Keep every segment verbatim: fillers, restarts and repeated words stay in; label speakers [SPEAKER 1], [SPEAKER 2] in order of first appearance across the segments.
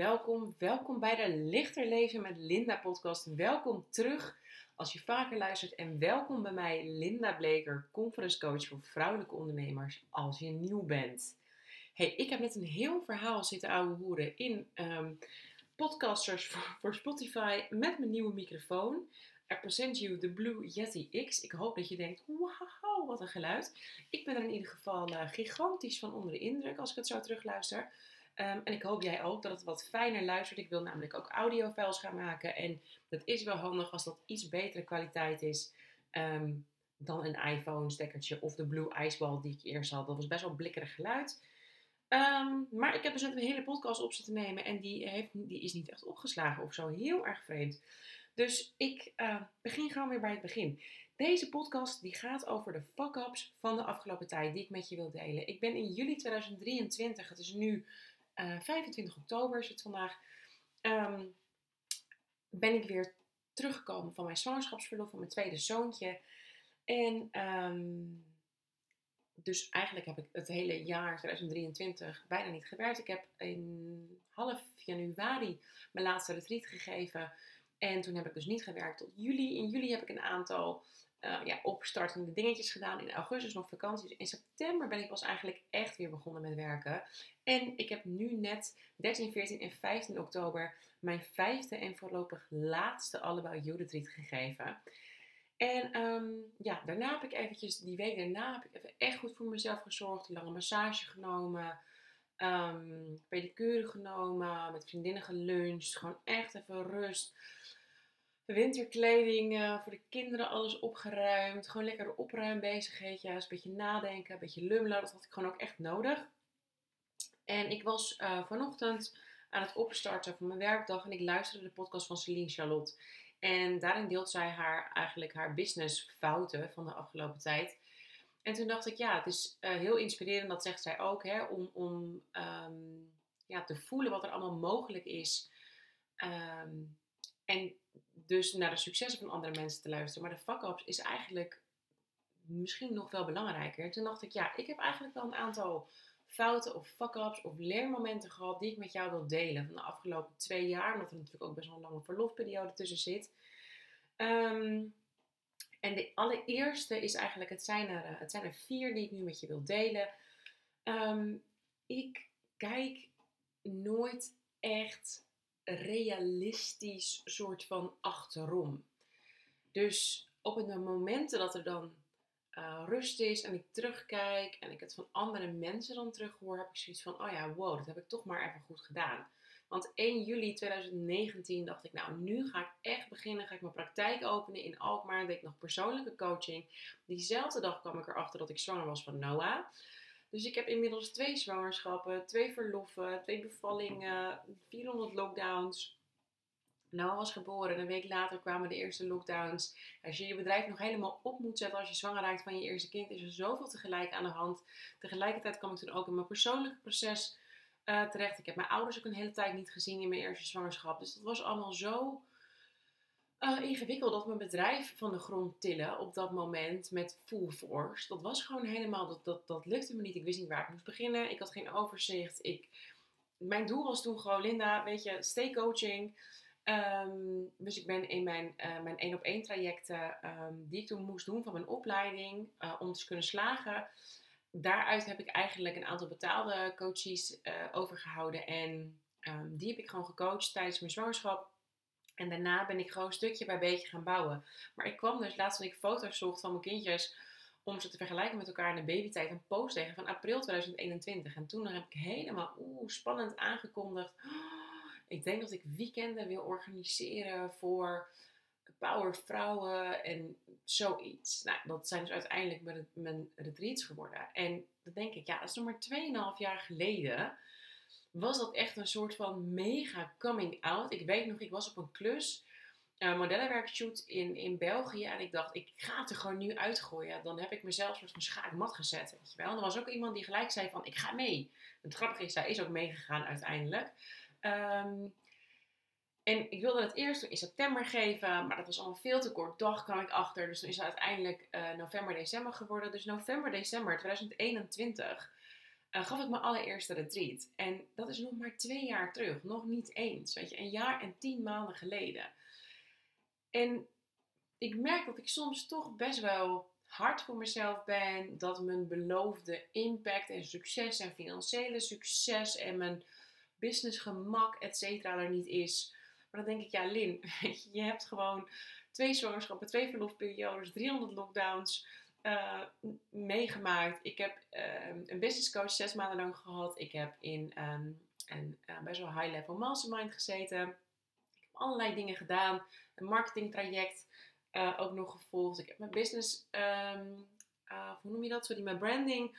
[SPEAKER 1] welkom. Welkom bij de Lichter Leven met Linda podcast. Welkom terug als je vaker luistert en welkom bij mij Linda Bleker, conference coach voor vrouwelijke ondernemers als je nieuw bent. Hey, ik heb net een heel verhaal zitten ouwehoeren in um, podcasters voor, voor Spotify met mijn nieuwe microfoon. I present you the Blue Yeti X. Ik hoop dat je denkt, wauw, wat een geluid. Ik ben er in ieder geval uh, gigantisch van onder de indruk als ik het zo terugluister. Um, en ik hoop jij ook dat het wat fijner luistert. Ik wil namelijk ook audiofiles gaan maken. En dat is wel handig als dat iets betere kwaliteit is um, dan een iPhone stekkertje of de Blue Iceball die ik eerst had. Dat was best wel blikkerig geluid. Um, maar ik heb dus net een hele podcast op zitten nemen en die, heeft, die is niet echt opgeslagen of zo. Heel erg vreemd. Dus ik uh, begin gewoon weer bij het begin. Deze podcast die gaat over de fuck-ups van de afgelopen tijd die ik met je wil delen. Ik ben in juli tweeduizend drieëntwintig, het is nu uh, vijfentwintig oktober is het vandaag, um, ben ik weer teruggekomen van mijn zwangerschapsverlof van mijn tweede zoontje. En um, dus eigenlijk heb ik het hele jaar tweeduizend drieëntwintig bijna niet gewerkt. Ik heb in half januari mijn laatste retreat gegeven. En toen heb ik dus niet gewerkt tot juli. In juli heb ik een aantal uh, ja, opstartende dingetjes gedaan. In augustus nog vakantie. Dus in september ben ik pas eigenlijk echt weer begonnen met werken. En ik heb nu net dertien, veertien en vijftien oktober mijn vijfde en voorlopig laatste Allebei You retreat gegeven. En um, ja, daarna heb ik eventjes, die week daarna heb ik even echt goed voor mezelf gezorgd. Een lange massage genomen. Um, pedicure genomen. Met vriendinnen geluncht. Gewoon echt even rust. Winterkleding uh, voor de kinderen alles opgeruimd. Gewoon lekker de opruimbezigheidjes. Een beetje nadenken, een beetje lummelen. Dat had ik gewoon ook echt nodig. En ik was uh, vanochtend aan het opstarten van mijn werkdag. En ik luisterde de podcast van Celine Charlotte. En daarin deelt zij haar, eigenlijk haar businessfouten van de afgelopen tijd. En toen dacht ik, ja, het is uh, heel inspirerend, dat zegt zij ook, hè, om, om um, ja, te voelen wat er allemaal mogelijk is. Um, en dus naar de successen van andere mensen te luisteren. Maar de fuck-ups is eigenlijk misschien nog wel belangrijker. Toen dacht ik, ja, ik heb eigenlijk wel een aantal fouten of fuck-ups of leermomenten gehad die ik met jou wil delen van de afgelopen twee jaar. Omdat er natuurlijk ook best wel een lange verlofperiode tussen zit. Um, en de allereerste is eigenlijk, het zijn, er, het zijn er vier die ik nu met je wil delen. Um, ik kijk nooit echt realistisch soort van achterom. Dus op het momenten dat er dan uh, rust is en ik terugkijk en ik het van andere mensen dan terughoor, heb ik zoiets van, oh ja, wow, dat heb ik toch maar even goed gedaan. Want één juli tweeduizend negentien dacht ik, nou, nu ga ik echt beginnen, ga ik mijn praktijk openen in Alkmaar, deed ik nog persoonlijke coaching. Diezelfde dag kwam ik erachter dat ik zwanger was van Noah. Dus ik heb inmiddels twee zwangerschappen, twee verloffen, twee bevallingen, vierhonderd lockdowns. Noah was geboren en een week later kwamen de eerste lockdowns. Als je je bedrijf nog helemaal op moet zetten als je zwanger raakt van je eerste kind, is er zoveel tegelijk aan de hand. Tegelijkertijd kwam ik toen ook in mijn persoonlijke proces uh, terecht. Ik heb mijn ouders ook een hele tijd niet gezien in mijn eerste zwangerschap. Dus dat was allemaal zo uh, ingewikkeld dat mijn bedrijf van de grond tillen op dat moment met full force. Dat was gewoon helemaal, dat, dat, dat lukte me niet. Ik wist niet waar ik moest beginnen. Ik had geen overzicht. Ik, mijn doel was toen gewoon, Linda, weet je, stay coaching. Um, dus ik ben in mijn, uh, mijn één op één trajecten um, die ik toen moest doen van mijn opleiding uh, om te kunnen slagen. Daaruit heb ik eigenlijk een aantal betaalde coaches uh, overgehouden. En um, die heb ik gewoon gecoacht tijdens mijn zwangerschap. En daarna ben ik gewoon stukje bij beetje gaan bouwen. Maar ik kwam dus laatst toen ik foto's zocht van mijn kindjes om ze te vergelijken met elkaar in de babytijd, een post tegen van april tweeduizend eenentwintig. En toen heb ik helemaal oeh, spannend aangekondigd. Ik denk dat ik weekenden wil organiseren voor powervrouwen en zoiets. Nou, dat zijn dus uiteindelijk mijn, mijn retreats geworden. En dan denk ik, ja, dat is nog maar twee komma vijf jaar geleden. Was dat echt een soort van mega coming out. Ik weet nog, ik was op een klus, een modellenwerkshoot in, in België. En ik dacht, ik ga het er gewoon nu uitgooien. Dan heb ik mezelf een soort van schaakmat gezet, weet je wel. En er was ook iemand die gelijk zei van, ik ga mee. Het grappige is, zij is ook meegegaan uiteindelijk. Um, en ik wilde het eerst in september geven, maar dat was allemaal veel te kort dag, kwam ik achter. Dus toen is het uiteindelijk uh, november, december geworden. Dus november, december tweeduizend eenentwintig uh, gaf ik mijn allereerste retreat. En dat is nog maar twee jaar terug. Nog niet eens. Weet je, een jaar en tien maanden geleden. En ik merk dat ik soms toch best wel hard voor mezelf ben. Dat mijn beloofde impact en succes en financiële succes en mijn businessgemak, et cetera, er niet is. Maar dan denk ik, ja, Lin, weet je, je hebt gewoon twee zwangerschappen, twee verlofperiodes, driehonderd lockdowns uh, meegemaakt. Ik heb uh, een business coach zes maanden lang gehad. Ik heb in um, een uh, best wel high-level mastermind gezeten. Ik heb allerlei dingen gedaan. Een marketingtraject uh, ook nog gevolgd. Ik heb mijn business, um, uh, hoe noem je dat? Sorry, mijn branding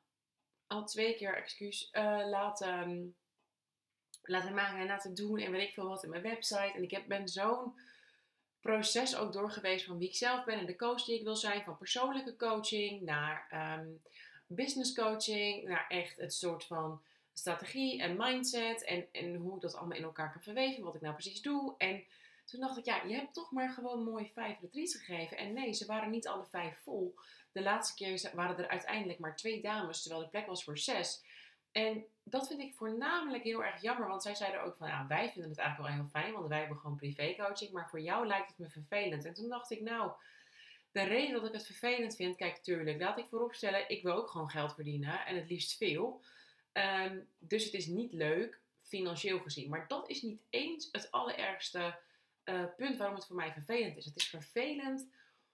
[SPEAKER 1] al twee keer, excuus, uh, laten... laten maken en laten doen en weet ik veel wat in mijn website. En ik heb, ben zo'n proces ook door geweest van wie ik zelf ben en de coach die ik wil zijn. Van persoonlijke coaching naar um, business coaching, naar echt het soort van strategie en mindset. En, en hoe ik dat allemaal in elkaar kan verweven, wat ik nou precies doe. En toen dacht ik, ja, je hebt toch maar gewoon mooi vijf retreats gegeven. En nee, ze waren niet alle vijf vol. De laatste keer waren er uiteindelijk maar twee dames, terwijl de plek was voor zes. En dat vind ik voornamelijk heel erg jammer, want zij zeiden ook van, ja, wij vinden het eigenlijk wel heel fijn, want wij hebben gewoon privécoaching, maar voor jou lijkt het me vervelend. En toen dacht ik, nou, de reden dat ik het vervelend vind, kijk, tuurlijk, laat ik vooropstellen, ik wil ook gewoon geld verdienen en het liefst veel. Um, dus het is niet leuk, financieel gezien. Maar dat is niet eens het allerergste uh, punt waarom het voor mij vervelend is. Het is vervelend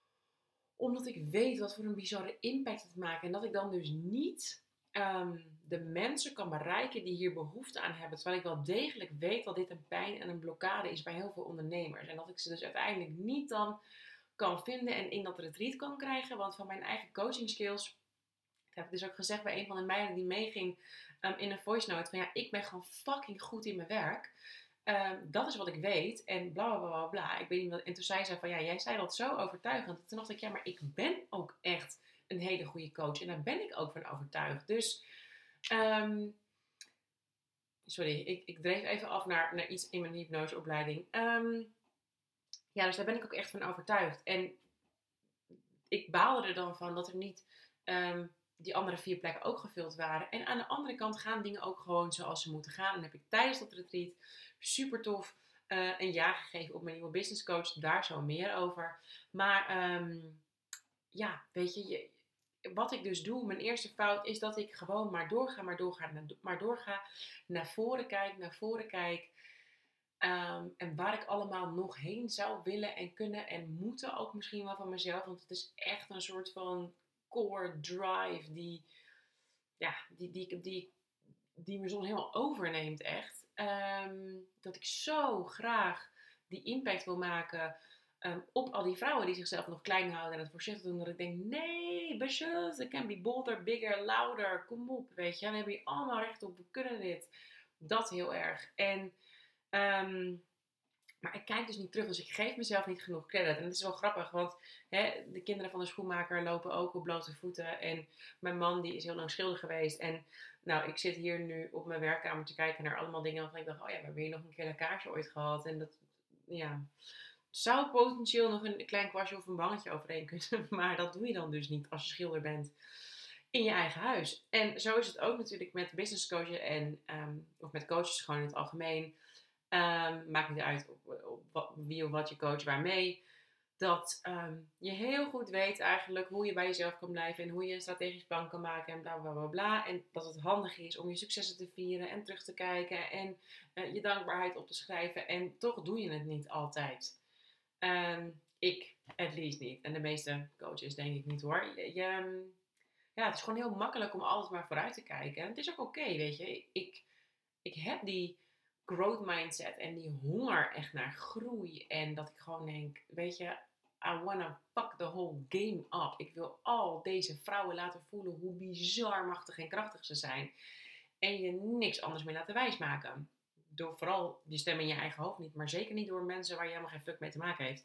[SPEAKER 1] omdat ik weet wat voor een bizarre impact het maakt en dat ik dan dus niet... Um, de mensen kan bereiken die hier behoefte aan hebben. Terwijl ik wel degelijk weet dat dit een pijn en een blokkade is bij heel veel ondernemers. En dat ik ze dus uiteindelijk niet dan kan vinden en in dat retreat kan krijgen. Want van mijn eigen coaching skills, dat heb ik dus ook gezegd bij een van de meiden die meeging um, in een voice note. Van ja, ik ben gewoon fucking goed in mijn werk. Um, dat is wat ik weet. En bla bla bla bla. Ik weet niet wat. En toen zei ze van ja, jij zei dat zo overtuigend. Toen dacht ik ja, maar ik ben ook echt een hele goede coach. En daar ben ik ook van overtuigd. Dus, um, sorry, ik, ik dreef even af naar, naar iets in mijn hypnoseopleiding. Um, ja, dus daar ben ik ook echt van overtuigd. En ik baalde er dan van dat er niet um, die andere vier plekken ook gevuld waren. En aan de andere kant gaan dingen ook gewoon zoals ze moeten gaan. En heb ik tijdens dat retreat super tof uh, een ja gegeven op mijn nieuwe business coach. Daar zo meer over. Maar um, ja, weet je... je wat ik dus doe, mijn eerste fout, is dat ik gewoon maar doorga, maar doorga, maar doorga. Naar voren kijk, naar voren kijk. Um, en waar ik allemaal nog heen zou willen en kunnen en moeten ook misschien wel van mezelf. Want het is echt een soort van core drive die, ja, die, die, die, die, die me soms helemaal overneemt echt. Um, dat ik zo graag die impact wil maken... Um, op al die vrouwen die zichzelf nog klein houden en het voorzichtig doen. Dat ik denk, nee, bitches, it can be bolder, bigger, louder. Kom op, weet je. We hebben hier allemaal recht op, we kunnen dit. Dat heel erg. En, um, maar ik kijk dus niet terug, dus ik geef mezelf niet genoeg credit. En het is wel grappig, want hè, de kinderen van de schoenmaker lopen ook op blote voeten. En mijn man, die is heel lang schilder geweest. En nou, ik zit hier nu op mijn werkkamer te kijken naar allemaal dingen waarvan ik dacht, oh ja, we hebben hier nog een keer een kaarsje ooit gehad. En dat, ja... zou potentieel nog een klein kwastje of een bangetje overheen kunnen. Maar dat doe je dan dus niet als je schilder bent in je eigen huis. En zo is het ook natuurlijk met business coachen en, um, of met coaches gewoon in het algemeen. Um, maakt niet uit op, op, op wie of wat je coach waarmee. Dat um, je heel goed weet eigenlijk hoe je bij jezelf kan blijven. En hoe je een strategisch plan kan maken en bla bla bla bla. En dat het handig is om je successen te vieren en terug te kijken. En uh, je dankbaarheid op te schrijven. En toch doe je het niet altijd. Um, ik, at least niet. En de meeste coaches denk ik niet hoor. Je, je, ja, het is gewoon heel makkelijk om altijd maar vooruit te kijken. En het is ook oké, okay, weet je. Ik, ik heb die growth mindset en die honger echt naar groei. En dat ik gewoon denk, weet je, I wanna fuck the whole game up. Ik wil al deze vrouwen laten voelen hoe bizar machtig en krachtig ze zijn. En je niks anders meer laten wijsmaken. Door vooral die stem in je eigen hoofd niet. Maar zeker niet door mensen waar je helemaal geen fuck mee te maken heeft.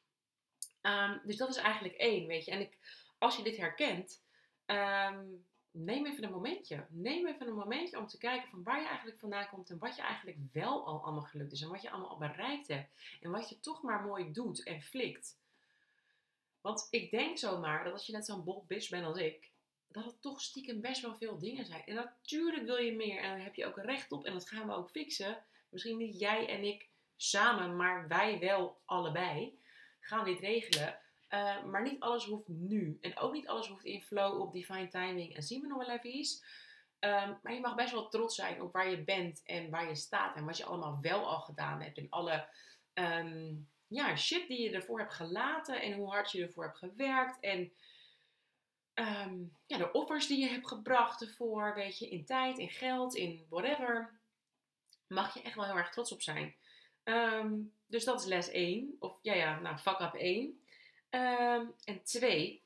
[SPEAKER 1] Um, dus dat is eigenlijk één, weet je. En ik, als je dit herkent, um, neem even een momentje. Neem even een momentje om te kijken van waar je eigenlijk vandaan komt. En wat je eigenlijk wel al allemaal gelukt is. En wat je allemaal al bereikt hebt. En wat je toch maar mooi doet en flikt. Want ik denk zomaar dat als je net zo'n bold bitch bent als ik. dat het toch stiekem best wel veel dingen zijn. En natuurlijk wil je meer en daar heb je ook recht op en dat gaan we ook fixen. Misschien niet jij en ik samen, maar wij wel allebei gaan dit regelen. Uh, maar niet alles hoeft nu. En ook niet alles hoeft in flow op divine timing. En zien we nog wel even iets. Um, maar je mag best wel trots zijn op waar je bent en waar je staat. En wat je allemaal wel al gedaan hebt. En alle um, ja, shit die je ervoor hebt gelaten. En hoe hard je ervoor hebt gewerkt. En um, ja, de offers die je hebt gebracht ervoor. Weet je, in tijd, in geld, in whatever. Mag je echt wel heel erg trots op zijn. Um, dus dat is les één. Of ja, ja, nou, fuck up één. Um, en twee.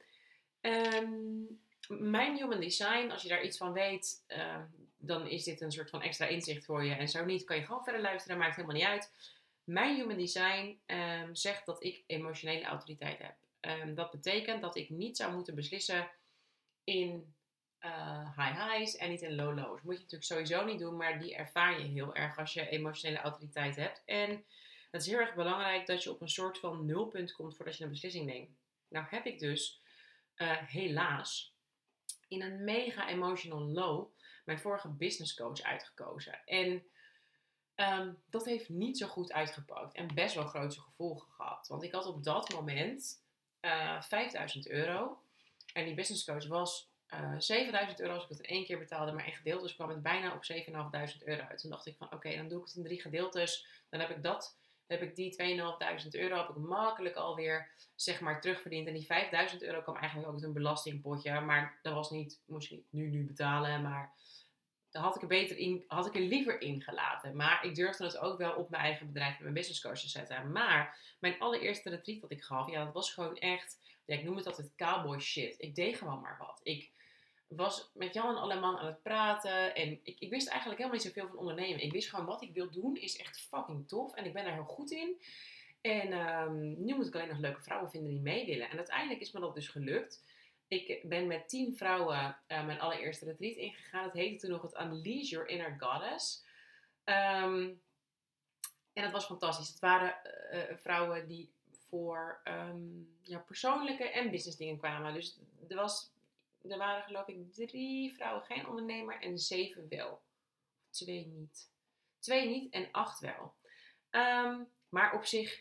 [SPEAKER 1] Um, mijn human design, als je daar iets van weet, uh, dan is dit een soort van extra inzicht voor je. En zo niet, kan je gewoon verder luisteren, maakt helemaal niet uit. Mijn human design um, zegt dat ik emotionele autoriteit heb. Um, dat betekent dat ik niet zou moeten beslissen in uh, high highs en niet in low lows. Moet je natuurlijk sowieso niet doen, maar die ervaar je heel erg als je emotionele autoriteit hebt. En het is heel erg belangrijk dat je op een soort van nulpunt komt voordat je een beslissing neemt. Nou heb ik dus uh, helaas in een mega emotional low mijn vorige business coach uitgekozen. En um, dat heeft niet zo goed uitgepakt. En best wel grote gevolgen gehad. Want ik had op dat moment uh, vijfduizend euro. En die business coach was uh, zevenduizend euro als ik het in één keer betaalde. Maar in gedeeltes kwam het bijna op zevenduizend vijfhonderd euro uit. Toen dacht ik van oké, okay, dan doe ik het in drie gedeeltes. Dan heb ik dat... Dan heb ik die tweeduizend vijfhonderd euro heb ik makkelijk alweer zeg maar terugverdiend. En die vijfduizend euro kwam eigenlijk ook uit een belastingpotje. Maar dat was niet, moest ik niet nu, nu betalen. Maar daar had ik er beter in, had ik er liever in gelaten. Maar ik durfde het ook wel op mijn eigen bedrijf met mijn business coach te zetten. Maar mijn allereerste retreat dat ik gaf, ja, dat was gewoon echt, ja, ik noem het altijd cowboy shit. Ik deed gewoon maar wat. Ik was met Jan en Alleman aan het praten. En ik, ik wist eigenlijk helemaal niet zoveel van ondernemen. Ik wist gewoon wat ik wil doen is echt fucking tof. En ik ben daar heel goed in. En um, nu moet ik alleen nog leuke vrouwen vinden die mee willen. En uiteindelijk is me dat dus gelukt. Ik ben met tien vrouwen uh, mijn allereerste retreat ingegaan. Het heette toen nog het Unleash Your Inner Goddess. Um, en dat was fantastisch. Het waren uh, vrouwen die voor um, ja, persoonlijke en business dingen kwamen. Dus er was... Er waren geloof ik drie vrouwen geen ondernemer en zeven wel. Twee niet. Twee niet en acht wel. Um, maar op zich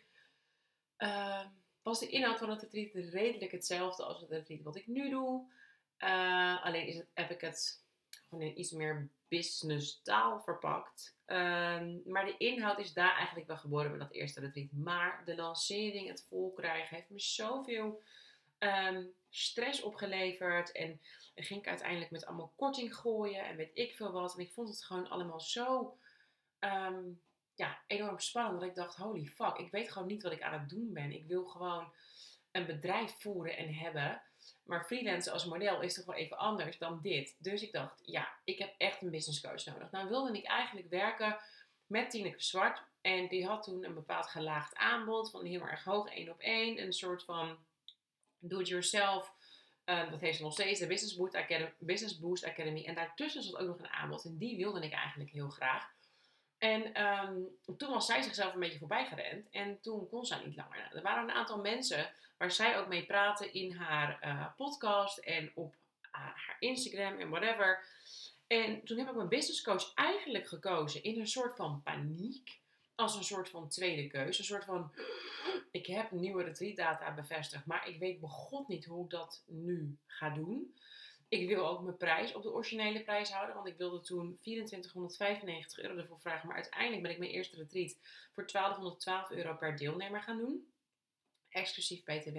[SPEAKER 1] uh, was de inhoud van het retreat redelijk hetzelfde als het retreat wat ik nu doe. Uh, alleen is het, heb ik het gewoon in iets meer business taal verpakt. Um, maar de inhoud is daar eigenlijk wel geboren met dat eerste retreat. Maar de lancering, het vol krijgen, heeft me zoveel... Um, stress opgeleverd en dan ging ik uiteindelijk met allemaal korting gooien en weet ik veel wat. En ik vond het gewoon allemaal zo um, ja, enorm spannend dat ik dacht, holy fuck, ik weet gewoon niet wat ik aan het doen ben. Ik wil gewoon een bedrijf voeren en hebben. Maar freelancen als model is toch wel even anders dan dit. Dus ik dacht, ja, ik heb echt een business coach nodig. Nou wilde ik eigenlijk werken met Tineke Zwart. En die had toen een bepaald gelaagd aanbod van heel erg hoog één op één. Een soort van do-it-yourself. Uh, dat heeft ze nog steeds, de Business Boost Academy, Business Boost Academy. En daartussen zat ook nog een aanbod. En die wilde ik eigenlijk heel graag. En um, toen was zij zichzelf een beetje voorbij gerend. En toen kon zij niet langer. Er waren een aantal mensen waar zij ook mee praatte in haar uh, podcast. En op uh, haar Instagram en whatever. En toen heb ik mijn business coach eigenlijk gekozen in een soort van paniek. Als een soort van tweede keuze. Een soort van, ik heb nieuwe retreat data bevestigd. Maar ik weet begot niet hoe ik dat nu ga doen. Ik wil ook mijn prijs op de originele prijs houden. Want ik wilde toen vierentwintighonderdvijfennegentig euro ervoor vragen. Maar uiteindelijk ben ik mijn eerste retreat voor twaalfhonderdtwaalf euro per deelnemer gaan doen. Exclusief B T W.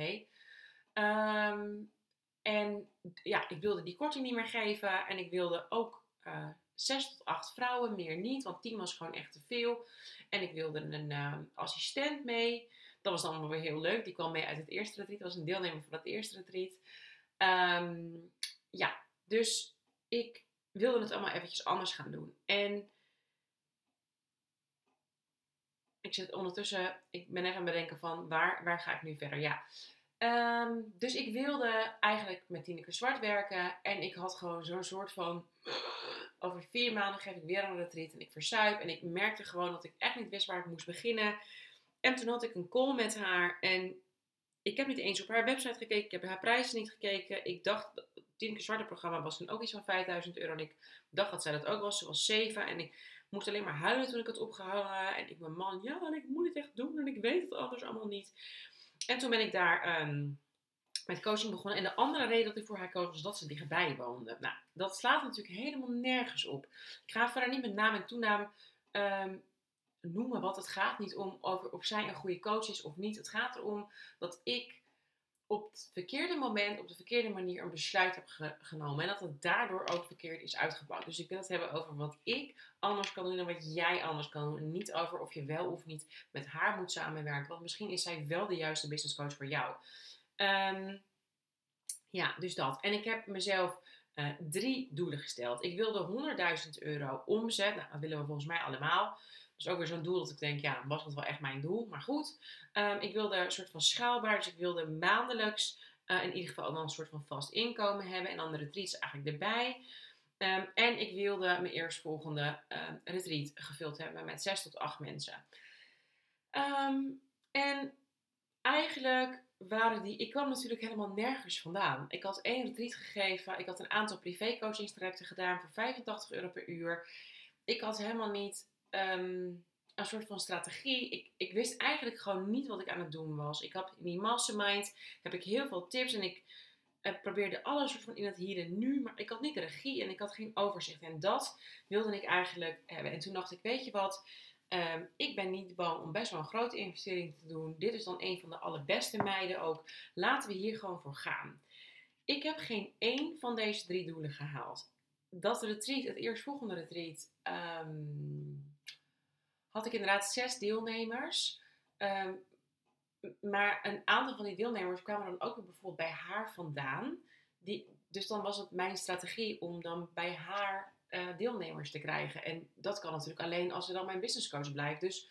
[SPEAKER 1] Um, en ja, ik wilde die korting niet meer geven. En ik wilde ook uh, zes tot acht vrouwen, meer niet. Want tien was gewoon echt te veel. En ik wilde een uh, assistent mee. Dat was dan allemaal weer heel leuk. Die kwam mee uit het eerste retreat. Dat was een deelnemer van het eerste retreat. Um, ja, dus ik wilde het allemaal eventjes anders gaan doen. En ik zit ondertussen, ik ben even aan het bedenken van waar, waar ga ik nu verder? Ja. Um, dus ik wilde eigenlijk met Tineke Zwart werken. En ik had gewoon zo'n soort van, over vier maanden geef ik weer een retreat en ik verzuip. En ik merkte gewoon dat ik echt niet wist waar ik moest beginnen. En toen had ik een call met haar en ik heb niet eens op haar website gekeken. Ik heb haar prijzen niet gekeken. Ik dacht Tineke Zwarte programma was toen ook iets van vijfduizend euro. En ik dacht dat zij dat ook was. Ze was zeven. En ik moest alleen maar huilen toen ik het opgehangen. En ik, mijn man, ja, en ik moet het echt doen. En ik weet het anders allemaal niet. En toen ben ik daar um, met coaching begonnen. En de andere reden dat ik voor haar koos was dat ze dichtbij woonde. Nou, dat slaat natuurlijk helemaal nergens op. Ik ga verder niet met naam en toenaam um, noemen wat. Het gaat niet om over of zij een goede coach is of niet. Het gaat erom dat ik op het verkeerde moment, op de verkeerde manier een besluit heb ge- genomen. En dat het daardoor ook verkeerd is uitgepakt. Dus ik wil het hebben over wat ik anders kan doen en wat jij anders kan doen. En niet over of je wel of niet met haar moet samenwerken. Want misschien is zij wel de juiste business coach voor jou. Um, ja, dus dat. En ik heb mezelf uh, drie doelen gesteld. Ik wilde honderdduizend euro omzet. Nou, dat willen we volgens mij allemaal. Dat is ook weer zo'n doel dat ik denk, ja, was dat wel echt mijn doel? Maar goed, um, ik wilde een soort van schaalbaar. Dus ik wilde maandelijks uh, in ieder geval dan een soort van vast inkomen hebben. En dan de retreats eigenlijk erbij. Um, en ik wilde mijn eerstvolgende uh, retreat gevuld hebben met zes tot acht mensen. Um, en eigenlijk waren die... Ik kwam natuurlijk helemaal nergens vandaan. Ik had één retreat gegeven. Ik had een aantal privé coachingstrajecten gedaan voor vijfentachtig euro per uur. Ik had helemaal niet um, een soort van strategie. Ik, ik wist eigenlijk gewoon niet wat ik aan het doen was. Ik had in die mastermind heb ik heel veel tips en ik uh, probeerde alles soort van in het hier en nu. Maar ik had niet de regie en ik had geen overzicht. En dat wilde ik eigenlijk hebben. En toen dacht ik, weet je wat... Um, ik ben niet bang om best wel een grote investering te doen. Dit is dan een van de allerbeste meiden ook. Laten we hier gewoon voor gaan. Ik heb geen één van deze drie doelen gehaald. Dat retreat, het eerstvolgende retreat, um, had ik inderdaad zes deelnemers. Um, maar een aantal van die deelnemers kwamen dan ook weer bijvoorbeeld bij haar vandaan. Die, dus dan was het mijn strategie om dan bij haar uh, deelnemers te krijgen. En dat kan natuurlijk alleen als ze dan mijn business coach blijft. Dus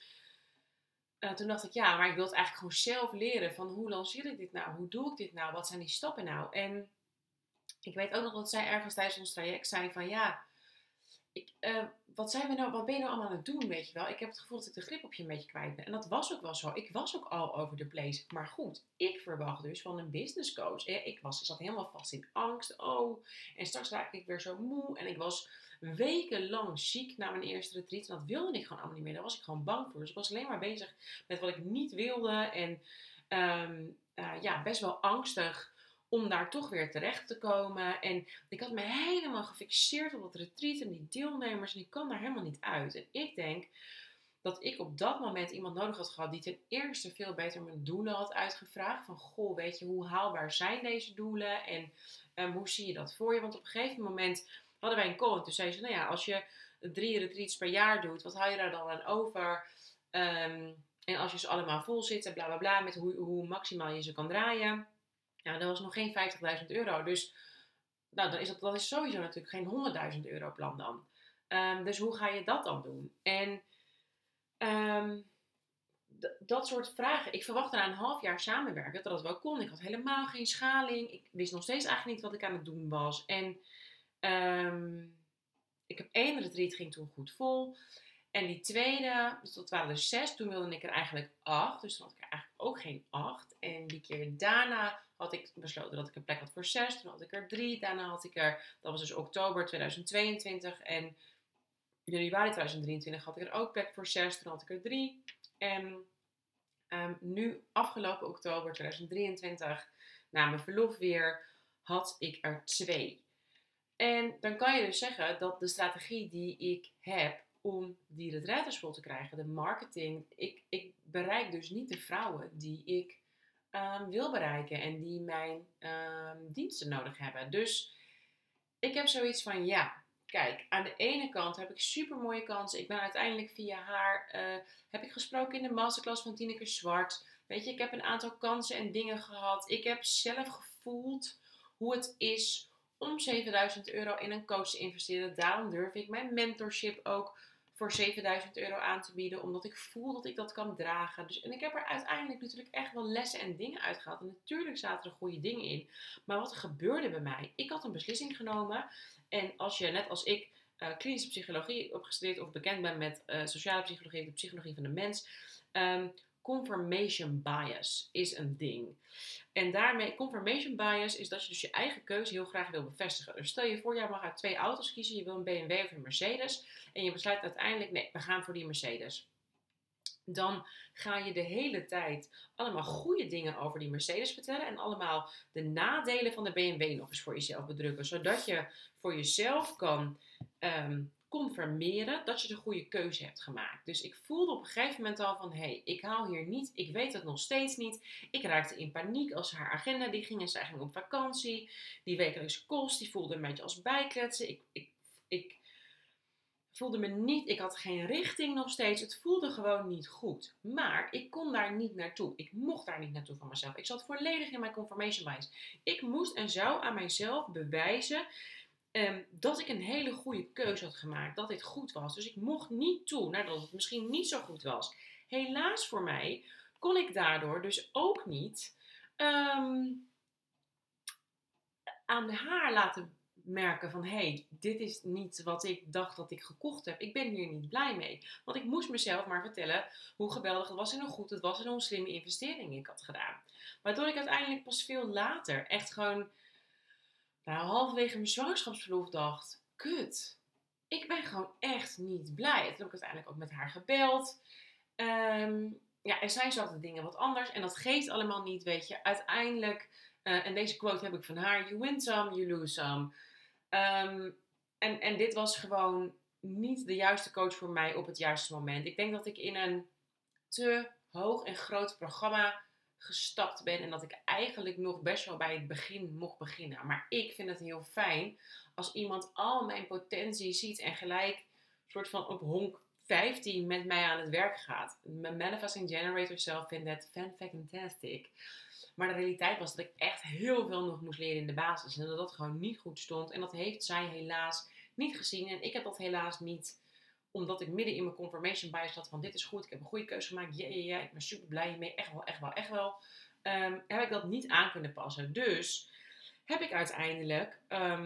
[SPEAKER 1] uh, toen dacht ik, ja, maar ik wil het eigenlijk gewoon zelf leren. Van hoe lanceer ik dit nou? Hoe doe ik dit nou? Wat zijn die stappen nou? En ik weet ook nog dat zij ergens tijdens ons traject zei van, ja, ik, uh, wat, zijn we nou, wat ben je nou allemaal aan het doen, weet je wel? Ik heb het gevoel dat ik de grip op je een beetje kwijt ben. En dat was ook wel zo. Ik was ook al over de place. Maar goed, ik verwacht dus van een business coach. Ik was, ik zat helemaal vast in angst. Oh, en straks raakte ik weer zo moe. En ik was wekenlang ziek na mijn eerste retreat. En dat wilde ik gewoon allemaal niet meer. Daar was ik gewoon bang voor. Dus ik was alleen maar bezig met wat ik niet wilde. En um, uh, ja, best wel angstig om daar toch weer terecht te komen. En ik had me helemaal gefixeerd op dat retreat en die deelnemers. En ik kwam daar helemaal niet uit. En ik denk dat ik op dat moment iemand nodig had gehad die ten eerste veel beter mijn doelen had uitgevraagd. Van, goh, weet je, hoe haalbaar zijn deze doelen? En um, hoe zie je dat voor je? Want op een gegeven moment hadden wij een call. En toen zei ze, nou ja, als je drie retreats per jaar doet, wat haal je daar dan aan over? Um, en als je ze allemaal vol zitten, bla bla bla, met hoe, hoe maximaal je ze kan draaien. Nou, dat was nog geen vijftigduizend euro. Dus nou, dan is dat, dat is sowieso natuurlijk geen honderdduizend euro plan dan. Um, dus hoe ga je dat dan doen? En um, d- dat soort vragen. Ik verwachtte na een half jaar samenwerken dat dat wel kon. Ik had helemaal geen schaling. Ik wist nog steeds eigenlijk niet wat ik aan het doen was. En um, ik heb één retreat, ging toen goed vol. En die tweede, dus dat waren er zes. Toen wilde ik er eigenlijk acht. Dus toen had ik er eigenlijk ook geen acht. En die keer daarna had ik besloten dat ik een plek had voor zes. Toen had ik er drie. Daarna had ik er, dat was dus oktober tweeduizend tweeëntwintig. En januari tweeduizend drieëntwintig had ik er ook plek voor zes. Toen had ik er drie. En um, nu, afgelopen oktober tweeduizend drieëntwintig, na mijn verlof weer, had ik er twee. En dan kan je dus zeggen dat de strategie die ik heb om die retraites vol te krijgen, de marketing, ik, ik bereik dus niet de vrouwen die ik um, wil bereiken en die mijn um, diensten nodig hebben. Dus ik heb zoiets van, ja, kijk, aan de ene kant heb ik super mooie kansen. Ik ben uiteindelijk via haar, uh, heb ik gesproken in de masterclass van Tineke Zwart. Weet je, ik heb een aantal kansen en dingen gehad. Ik heb zelf gevoeld hoe het is om zevenduizend euro in een coach te investeren. Daarom durf ik mijn mentorship ook voor zevenduizend euro aan te bieden. Omdat ik voel dat ik dat kan dragen. Dus, en ik heb er uiteindelijk natuurlijk echt wel lessen en dingen uitgehaald. En natuurlijk zaten er goede dingen in. Maar wat er gebeurde bij mij? Ik had een beslissing genomen. En als je net als ik uh, klinische psychologie hebt gestudeerd of bekend bent met uh, sociale psychologie, de psychologie van de mens. Um, confirmation bias is een ding. En daarmee, confirmation bias is dat je dus je eigen keuze heel graag wil bevestigen. Dus stel je voor, jij mag uit twee auto's kiezen. Je wil een B M W of een Mercedes. En je besluit uiteindelijk, nee, we gaan voor die Mercedes. Dan ga je de hele tijd allemaal goede dingen over die Mercedes vertellen. En allemaal de nadelen van de B M W nog eens voor jezelf bedrukken. Zodat je voor jezelf kan um, confirmeren dat je de goede keuze hebt gemaakt. Dus ik voelde op een gegeven moment al van, hé, hey, ik haal hier niet, ik weet het nog steeds niet. Ik raakte in paniek als haar agenda die ging en zij ging op vakantie. Die wekelijkse kost, die voelde een beetje als bijkletsen. Ik, ik, ik voelde me niet, ik had geen richting nog steeds. Het voelde gewoon niet goed. Maar ik kon daar niet naartoe. Ik mocht daar niet naartoe van mezelf. Ik zat volledig in mijn confirmation bias. Ik moest en zou aan mijzelf bewijzen Um, dat ik een hele goede keuze had gemaakt. Dat dit goed was. Dus ik mocht niet toe nadat het misschien niet zo goed was. Helaas voor mij kon ik daardoor dus ook niet um, aan haar laten merken van, hé, hey, dit is niet wat ik dacht dat ik gekocht heb. Ik ben hier niet blij mee. Want ik moest mezelf maar vertellen hoe geweldig het was en hoe goed het was en hoe slimme investering ik had gedaan. Waardoor ik uiteindelijk pas veel later echt gewoon, nou, halverwege mijn zwangerschapsverlof dacht, kut, ik ben gewoon echt niet blij. Toen heb ik uiteindelijk ook met haar gebeld. Um, ja, en zij zat de dingen wat anders. En dat geeft allemaal niet, weet je. Uiteindelijk, uh, en deze quote heb ik van haar, you win some, you lose some. Um, en, en dit was gewoon niet de juiste coach voor mij op het juiste moment. Ik denk dat ik in een te hoog en groot programma gestapt ben en dat ik eigenlijk nog best wel bij het begin mocht beginnen. Maar ik vind het heel fijn als iemand al mijn potentie ziet en gelijk soort van op honk vijftien met mij aan het werk gaat. Mijn manifesting generator zelf vindt dat fantastic. Maar de realiteit was dat ik echt heel veel nog moest leren in de basis en dat dat gewoon niet goed stond. En dat heeft zij helaas niet gezien en ik heb dat helaas niet, omdat ik midden in mijn confirmation bias zat van, dit is goed, ik heb een goede keuze gemaakt, ja, ja, ja, ik ben super blij hiermee, echt wel, echt wel, echt wel. Um, heb ik dat niet aan kunnen passen. Dus heb ik uiteindelijk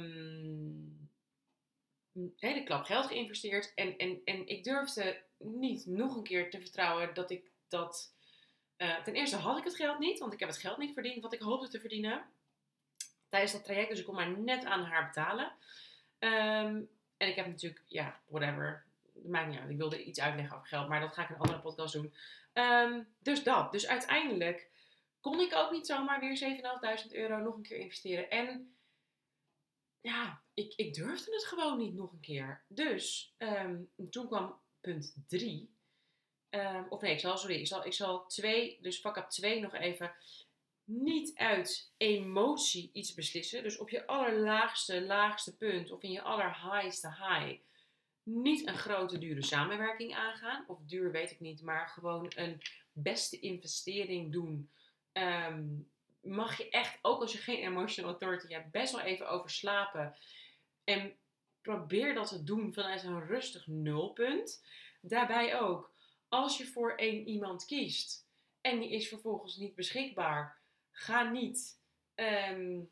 [SPEAKER 1] um, een hele klap geld geïnvesteerd en, en, en ik durfde niet nog een keer te vertrouwen dat ik dat, uh, ten eerste had ik het geld niet, want ik heb het geld niet verdiend wat ik hoopte te verdienen tijdens dat traject, dus ik kon maar net aan haar betalen. Um, en ik heb natuurlijk, ja, whatever, maakt niet uit. Ik wilde iets uitleggen over geld, maar dat ga ik in een andere podcast doen. Um, dus dat. Dus uiteindelijk kon ik ook niet zomaar weer zevenduizend vijfhonderd euro nog een keer investeren. En ja, ik, ik durfde het gewoon niet nog een keer. Dus um, toen kwam punt drie. Um, of nee, ik zal, sorry, ik zal, ik zal twee, dus vakap twee nog even. Niet uit emotie iets beslissen. Dus op je allerlaagste, laagste punt of in je allerhighste high niet een grote, dure samenwerking aangaan. Of duur weet ik niet, maar gewoon een beste investering doen. Um, mag je echt, ook als je geen emotional authority hebt, best wel even overslapen. En probeer dat te doen vanuit een rustig nulpunt. Daarbij ook, als je voor één iemand kiest en die is vervolgens niet beschikbaar, ga niet um,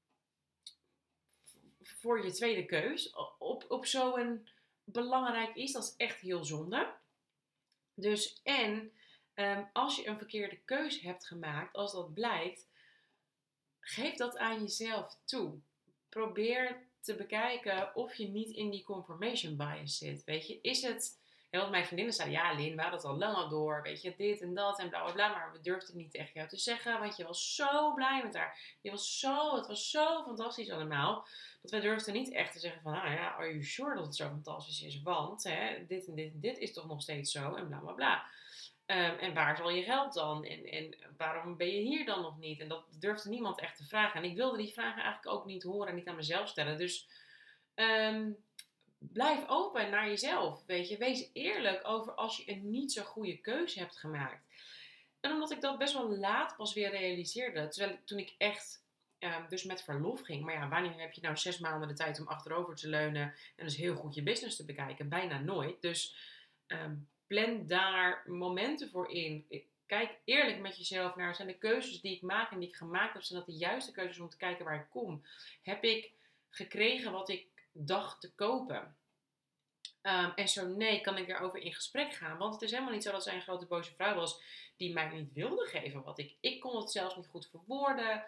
[SPEAKER 1] voor je tweede keus op, op zo'n belangrijk is. Dat is echt heel zonde. Dus en um, als je een verkeerde keus hebt gemaakt, als dat blijkt, geef dat aan jezelf toe. Probeer te bekijken of je niet in die confirmation bias zit. Weet je, is het, ja, want mijn vriendinnen zeiden, ja Lin, we hadden het al lang al door, weet je, dit en dat en bla bla bla, maar we durfden het niet tegen jou te zeggen, want je was zo blij met haar. Je was zo, het was zo fantastisch allemaal, dat wij durfden niet echt te zeggen van, nou ja, are you sure dat het zo fantastisch is, want hè, dit en dit en dit is toch nog steeds zo en bla bla bla. Um, en waar zal je geld dan? En, en waarom ben je hier dan nog niet? En dat durfde niemand echt te vragen. En ik wilde die vragen eigenlijk ook niet horen en niet aan mezelf stellen. Dus um, blijf open naar jezelf. Weet je, wees eerlijk over als je een niet zo goede keuze hebt gemaakt. En omdat ik dat best wel laat pas weer realiseerde. Terwijl toen ik echt um, dus met verlof ging. Maar ja, wanneer heb je nou zes maanden de tijd om achterover te leunen en dus heel goed je business te bekijken? Bijna nooit. Dus um, plan daar momenten voor in. Kijk eerlijk met jezelf naar, zijn de keuzes die ik maak en die ik gemaakt heb, zijn dat de juiste keuzes om te kijken waar ik kom? Heb ik gekregen wat ik dacht te kopen? Um, en zo nee, kan ik daarover in gesprek gaan. Want het is helemaal niet zo dat zij een grote boze vrouw was die mij niet wilde geven wat ik... Ik kon het zelfs niet goed verwoorden.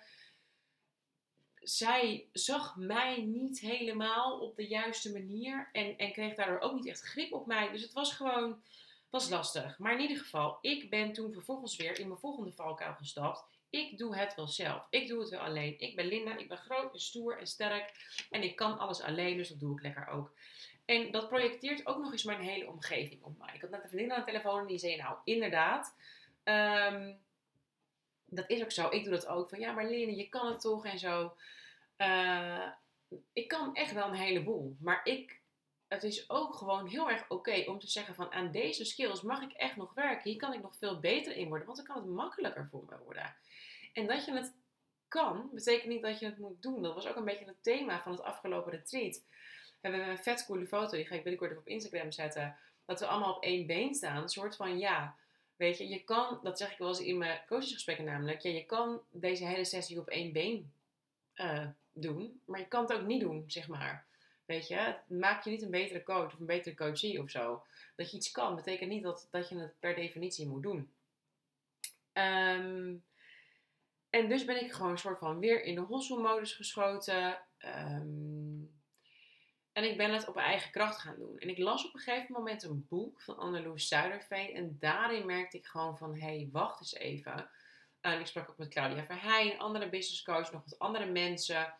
[SPEAKER 1] Zij zag mij niet helemaal op de juiste manier. En, en kreeg daardoor ook niet echt grip op mij. Dus het was gewoon... was lastig. Maar in ieder geval, ik ben toen vervolgens weer in mijn volgende valkuil gestapt. Ik doe het wel zelf. Ik doe het wel alleen. Ik ben Linda. Ik ben groot en stoer en sterk. En ik kan alles alleen. Dus dat doe ik lekker ook. En dat projecteert ook nog eens mijn hele omgeving op mij. Ik had net een vriendin aan de telefoon en die zei, nou inderdaad, um, dat is ook zo. Ik doe dat ook. Van ja, maar Lene, je kan het toch en zo. Uh, ik kan echt wel een heleboel. Maar ik, het is ook gewoon heel erg oké okay om te zeggen van aan deze skills mag ik echt nog werken. Hier kan ik nog veel beter in worden. Want dan kan het makkelijker voor me worden. En dat je het kan, betekent niet dat je het moet doen. Dat was ook een beetje het thema van het afgelopen retreat. We hebben een vet coole foto, die ga ik binnenkort op Instagram zetten. Dat we allemaal op één been staan. Een soort van, ja, weet je, je kan, dat zeg ik wel eens in mijn coachingsgesprekken namelijk. Ja, je kan deze hele sessie op één been uh, doen. Maar je kan het ook niet doen, zeg maar. Weet je, het maakt je niet een betere coach of een betere coachie of zo. Dat je iets kan, betekent niet dat, dat je het per definitie moet doen. Um, en dus ben ik gewoon een soort van weer in de hustle-modus geschoten. Um, En ik ben het op eigen kracht gaan doen. En ik las op een gegeven moment een boek van Anneloes Zuiderveen. En daarin merkte ik gewoon van, hé, hey, wacht eens even. En ik sprak ook met Claudia Verheyen, andere business coach, nog wat andere mensen.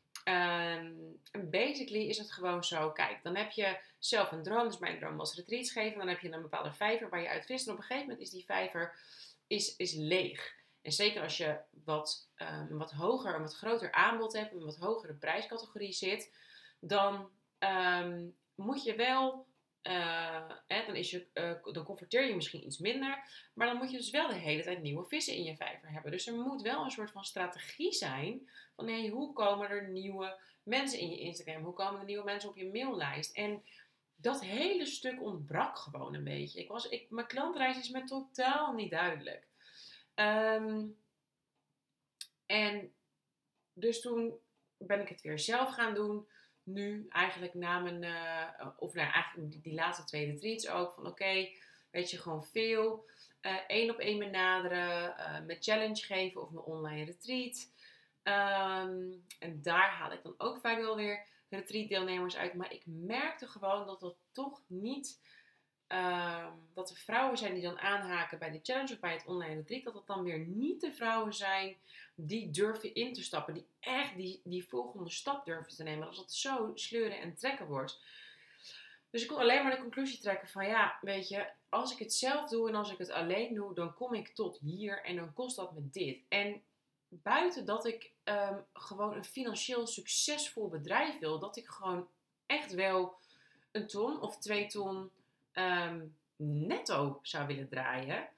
[SPEAKER 1] Um, en basically is het gewoon zo, kijk, dan heb je zelf een droom. Dus mijn droom was retreats geven. Dan heb je een bepaalde vijver waar je uit vist. En op een gegeven moment is die vijver is, is leeg. En zeker als je wat, um, een wat hoger, een wat groter aanbod hebt, een wat hogere prijscategorie zit, dan um, moet je wel, uh, hè, dan, is je, uh, dan converteer je misschien iets minder, maar dan moet je dus wel de hele tijd nieuwe vissen in je vijver hebben. Dus er moet wel een soort van strategie zijn van hey, hoe komen er nieuwe mensen in je Instagram? Hoe komen er nieuwe mensen op je maillijst? En dat hele stuk ontbrak gewoon een beetje. Ik was, ik, mijn klantreis is me totaal niet duidelijk. Um, en dus toen ben ik het weer zelf gaan doen. Nu eigenlijk na mijn, uh, of nou eigenlijk die, die laatste twee retreats ook. Van oké, okay, weet je, gewoon veel. Uh, één op één benaderen, uh, met challenge geven of mijn online retreat. Um, en daar haal ik dan ook vaak wel weer retreat deelnemers uit. Maar ik merkte gewoon dat dat toch niet... Um, dat er vrouwen zijn die dan aanhaken bij de challenge of bij het online retreat. Dat dat dan weer niet de vrouwen zijn die durven in te stappen. Die echt die, die volgende stap durven te nemen. Als dat zo sleuren en trekken wordt. Dus ik kon alleen maar de conclusie trekken van ja, weet je, als ik het zelf doe en als ik het alleen doe, dan kom ik tot hier en dan kost dat me dit. En buiten dat ik um, gewoon een financieel succesvol bedrijf wil, dat ik gewoon echt wel een ton of twee ton um, netto zou willen draaien,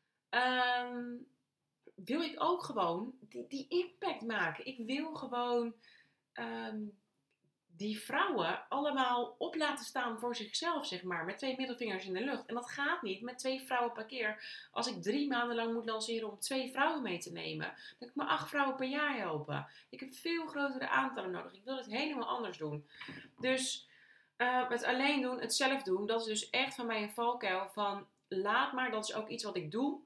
[SPEAKER 1] um, wil ik ook gewoon die, die impact maken. Ik wil gewoon um, die vrouwen allemaal op laten staan voor zichzelf, zeg maar. Met twee middelvingers in de lucht. En dat gaat niet met twee vrouwen per keer. Als ik drie maanden lang moet lanceren om twee vrouwen mee te nemen, dan kan ik maar acht vrouwen per jaar helpen. Ik heb veel grotere aantallen nodig. Ik wil het helemaal anders doen. Dus uh, het alleen doen, het zelf doen, dat is dus echt van mij een valkuil van laat maar, dat is ook iets wat ik doe.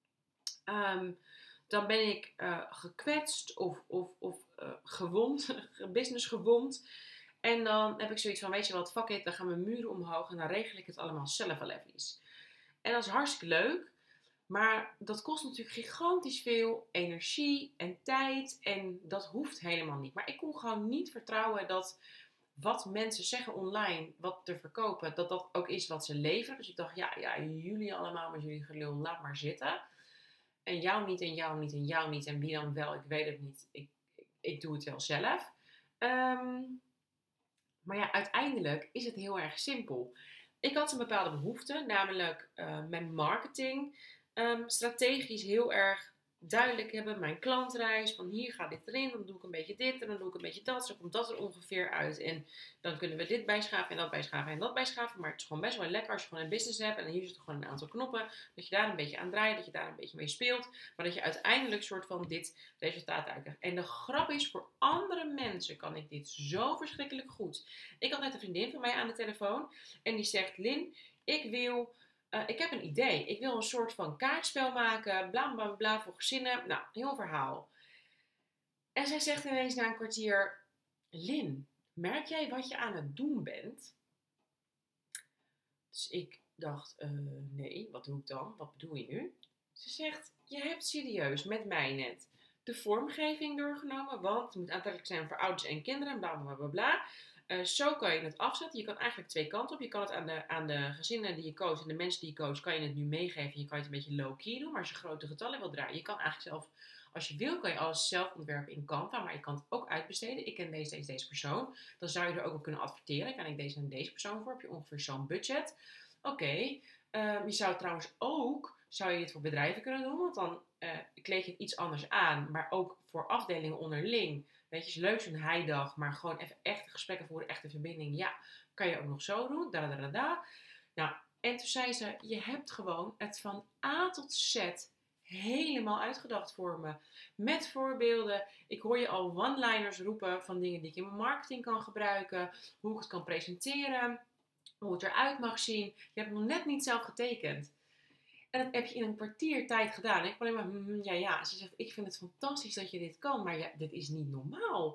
[SPEAKER 1] Um, dan ben ik uh, gekwetst of, of, of uh, gewond, business gewond. En dan heb ik zoiets van, weet je wat, fuck it, dan gaan mijn muren omhoog en dan regel ik het allemaal zelf wel even. En dat is hartstikke leuk, maar dat kost natuurlijk gigantisch veel energie en tijd en dat hoeft helemaal niet. Maar ik kon gewoon niet vertrouwen dat wat mensen zeggen online, wat te verkopen, dat dat ook is wat ze leveren. Dus ik dacht, ja, ja jullie allemaal met jullie gelul, laat maar zitten. En jou niet, en jou niet, en jou niet. En wie dan wel, ik weet het niet. Ik, ik, ik doe het wel zelf. Um, maar ja, uiteindelijk is het heel erg simpel. Ik had een bepaalde behoefte, namelijk uh, mijn marketing um, strategisch heel erg duidelijk hebben, mijn klantreis, van hier gaat dit erin, dan doe ik een beetje dit en dan doe ik een beetje dat, zo komt dat er ongeveer uit en dan kunnen we dit bijschaven en dat bijschaven en dat bijschaven, maar het is gewoon best wel lekker als je gewoon een business hebt en hier zitten gewoon een aantal knoppen, dat je daar een beetje aan draait, dat je daar een beetje mee speelt, maar dat je uiteindelijk soort van dit resultaat uitkrijgt. En de grap is, voor andere mensen kan ik dit zo verschrikkelijk goed. Ik had net een vriendin van mij aan de telefoon en die zegt, Lin, ik wil... Uh, ik heb een idee. Ik wil een soort van kaartspel maken. Bla bla bla voor gezinnen. Nou, heel verhaal. En zij zegt ineens na een kwartier: Lin, merk jij wat je aan het doen bent? Dus ik dacht: uh, nee, wat doe ik dan? Wat bedoel je nu? Ze zegt: je hebt serieus met mij net de vormgeving doorgenomen. Want het moet aantrekkelijk zijn voor ouders en kinderen. Bla bla bla bla. Uh, zo kan je het afzetten. Je kan eigenlijk twee kanten op. Je kan het aan de, aan de gezinnen die je coacht en de mensen die je coacht, kan je het nu meegeven. Je kan het een beetje low-key doen. Maar als je grote getallen wil draaien, je kan eigenlijk zelf, als je wil, kan je alles zelf ontwerpen in Canva. Maar je kan het ook uitbesteden. Ik ken deze, deze, deze persoon. Dan zou je er ook op kunnen adverteren. Kan ik deze en deze persoon voor? Heb je ongeveer zo'n budget? Oké. Okay. Um, je zou trouwens ook, zou je dit voor bedrijven kunnen doen. Want dan uh, kleed je het iets anders aan. Maar ook voor afdelingen onderling. Weet je, is leuk zo'n heidag, maar gewoon even echte gesprekken voeren, echte verbinding. Ja, kan je ook nog zo doen. Da, da, da, da. Nou, en toen zei ze, je hebt gewoon het van A tot Z helemaal uitgedacht voor me. Met voorbeelden. Ik hoor je al one-liners roepen van dingen die ik in mijn marketing kan gebruiken. Hoe ik het kan presenteren. Hoe het eruit mag zien. Je hebt het nog net niet zelf getekend. En dat heb je in een kwartier tijd gedaan. Ik heb alleen maar, mm, ja, ja. Ze zegt, ik vind het fantastisch dat je dit kan, maar ja, dit is niet normaal.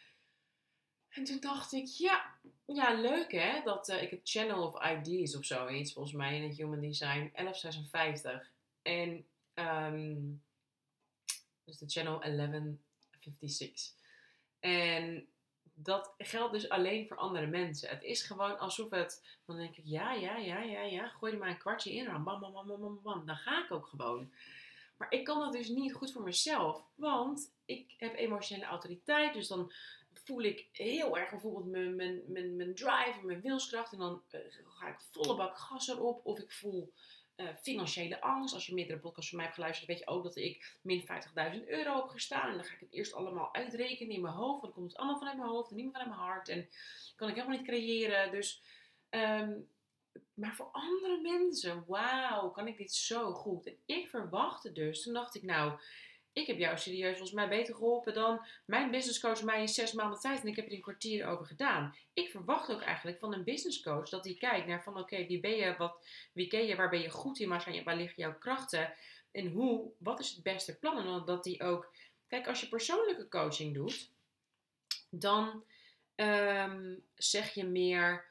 [SPEAKER 1] En toen dacht ik, ja, ja leuk hè, dat uh, ik het Channel of Ideas of zoiets, volgens mij in het Human Design, elf zesenvijftig. En, um, dus de Channel elf vijfenzestig. En dat geldt dus alleen voor andere mensen. Het is gewoon alsof het, dan denk ik, ja, ja, ja, ja, ja, gooi er maar een kwartje in, bam, bam, bam, bam, bam, bam, dan ga ik ook gewoon. Maar ik kan dat dus niet goed voor mezelf, want ik heb emotionele autoriteit, dus dan voel ik heel erg bijvoorbeeld mijn, mijn, mijn, mijn drive en mijn wilskracht en dan uh, ga ik volle bak gas erop, of ik voel uh, financiële angst. Als je meerdere podcasts van mij hebt geluisterd, weet je ook dat ik min vijftigduizend euro heb gestaan en dan ga ik het eerst allemaal uitrekenen in mijn hoofd, want dan komt het allemaal vanuit mijn hoofd en niet meer vanuit mijn hart en kan ik helemaal niet creëren. Dus, um, maar voor andere mensen, wauw, kan ik dit zo goed. En ik verwachtte dus, toen dacht ik nou, ik heb jou serieus volgens mij beter geholpen dan mijn businesscoach mij in zes maanden tijd. En ik heb er een kwartier over gedaan. Ik verwacht ook eigenlijk van een businesscoach dat hij kijkt naar van oké, okay, wie ben je, wat, wie ken je, waar ben je goed in, waar, waar liggen jouw krachten en hoe, wat is het beste plan. En dat hij ook, kijk, als je persoonlijke coaching doet, dan um, zeg je meer,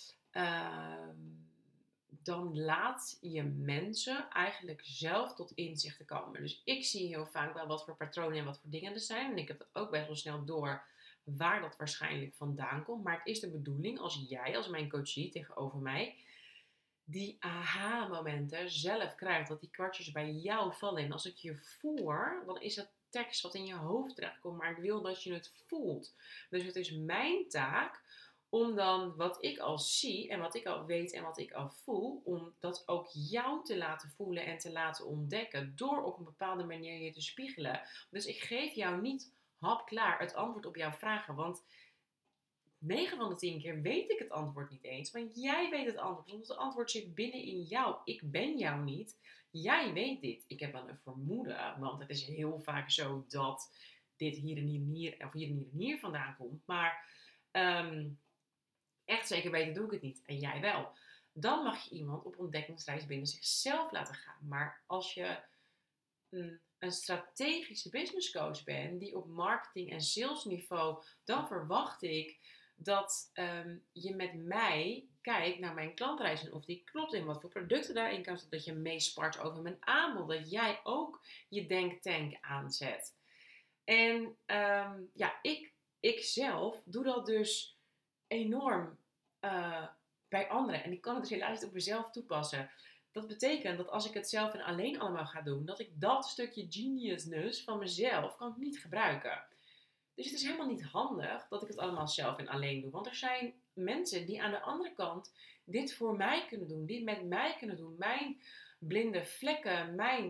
[SPEAKER 1] um, dan laat je mensen eigenlijk zelf tot inzichten komen. Dus ik zie heel vaak wel wat voor patronen en wat voor dingen er zijn. En ik heb het ook best wel snel door waar dat waarschijnlijk vandaan komt. Maar het is de bedoeling, als jij, als mijn coachie tegenover mij, die aha-momenten zelf krijgt, dat die kwartjes bij jou vallen. En als ik je voer, dan is dat tekst wat in je hoofd terechtkomt. Maar ik wil dat je het voelt. Dus het is mijn taak om dan wat ik al zie en wat ik al weet en wat ik al voel, om dat ook jou te laten voelen en te laten ontdekken door op een bepaalde manier je te spiegelen. Dus ik geef jou niet hapklaar het antwoord op jouw vragen, want negen van de tien keer weet ik het antwoord niet eens, want jij weet het antwoord, want het antwoord zit binnen in jou. Ik ben jou niet, jij weet dit. Ik heb wel een vermoeden, want het is heel vaak zo dat dit hier en hier en hier, of hier en hier en hier vandaan komt, maar um, echt zeker weten doe ik het niet. En jij wel. Dan mag je iemand op ontdekkingsreis binnen zichzelf laten gaan. Maar als je een, een strategische business coach bent, die op marketing en salesniveau, dan verwacht ik dat um, je met mij kijkt naar mijn klantreis en of die klopt en wat voor producten daarin kan zitten. Dat je meespart over mijn aanbod. Dat jij ook je denktank aanzet. En um, ja, ik, ik zelf doe dat dus enorm uh, bij anderen. En ik kan het dus helaas op mezelf toepassen. Dat betekent dat als ik het zelf en alleen allemaal ga doen, dat ik dat stukje geniusness van mezelf kan ik niet gebruiken. Dus het is helemaal niet handig dat ik het allemaal zelf en alleen doe. Want er zijn mensen die aan de andere kant dit voor mij kunnen doen. Die met mij kunnen doen. Mijn blinde vlekken, mijn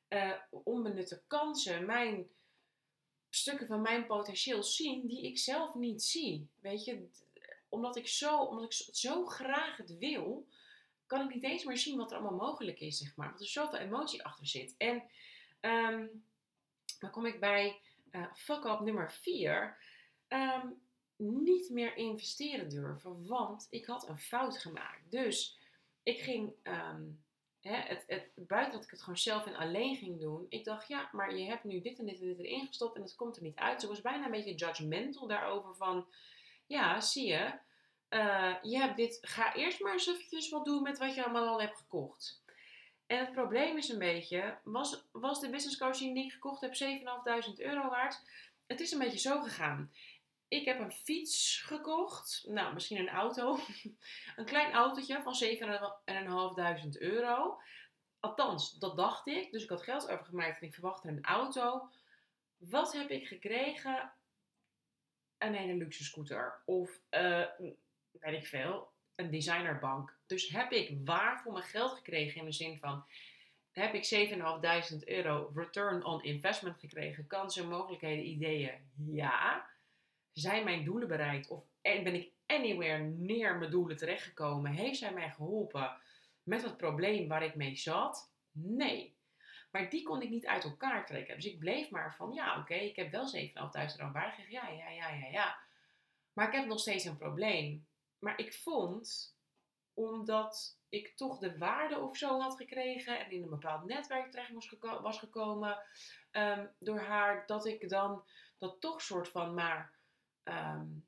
[SPEAKER 1] uh, onbenutte kansen, mijn stukken van mijn potentieel zien die ik zelf niet zie. Weet je, omdat ik, zo, omdat ik zo graag het wil, kan ik niet eens meer zien wat er allemaal mogelijk is, zeg maar. Want er zoveel emotie achter zit. En um, dan kom ik bij uh, fuck up nummer vier. Um, niet meer investeren durven, want ik had een fout gemaakt. Dus ik ging, um, hè, het, het, buiten dat ik het gewoon zelf en alleen ging doen, ik dacht, ja, maar je hebt nu dit en dit en dit erin gestopt en het komt er niet uit. Ze was bijna een beetje judgmental daarover van, ja, zie je, uh, je hebt dit, ga eerst maar eens eventjes wat doen met wat je allemaal al hebt gekocht. En het probleem is een beetje, was, was de business coaching die ik gekocht heb zevenduizend vijfhonderd euro waard? Het is een beetje zo gegaan. Ik heb een fiets gekocht. Nou, misschien een auto. Een klein autootje van zevenduizend vijfhonderd euro. Althans, dat dacht ik. Dus ik had geld overgemaakt en ik verwachtte een auto. Wat heb ik gekregen? Een hele luxe scooter. Of, uh, weet ik veel, een designerbank. Dus heb ik waar voor mijn geld gekregen in de zin van... Heb ik zevenduizend vijfhonderd euro return on investment gekregen? Kansen, mogelijkheden, ideeën? Ja. Zijn mijn doelen bereikt? Of ben ik anywhere near mijn doelen terechtgekomen? Heeft zij mij geholpen met het probleem waar ik mee zat? Nee. Maar die kon ik niet uit elkaar trekken. Dus ik bleef maar van, ja oké, okay, ik heb wel zevenduizend vijfhonderd euro bijgegeven. Ja, ja, ja, ja, ja. Maar ik heb nog steeds een probleem. Maar ik vond, omdat ik toch de waarde of zo had gekregen en in een bepaald netwerk terecht was, geko- was gekomen um, door haar, dat ik dan dat toch soort van maar um,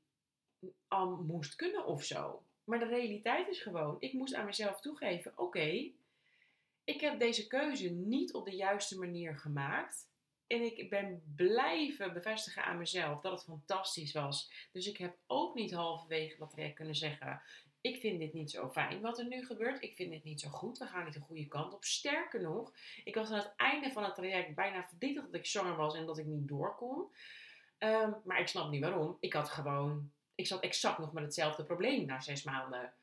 [SPEAKER 1] al moest kunnen of zo. Maar de realiteit is gewoon, ik moest aan mezelf toegeven, oké, okay, ik heb deze keuze niet op de juiste manier gemaakt. En ik ben blijven bevestigen aan mezelf dat het fantastisch was. Dus ik heb ook niet halverwege dat traject kunnen zeggen, ik vind dit niet zo fijn wat er nu gebeurt. Ik vind dit niet zo goed. We gaan niet de goede kant op. Sterker nog, ik was aan het einde van het traject bijna verdrietig dat ik zwanger was en dat ik niet door kon. Um, maar ik snap niet waarom. Ik had gewoon, ik zat exact nog met hetzelfde probleem na zes maanden.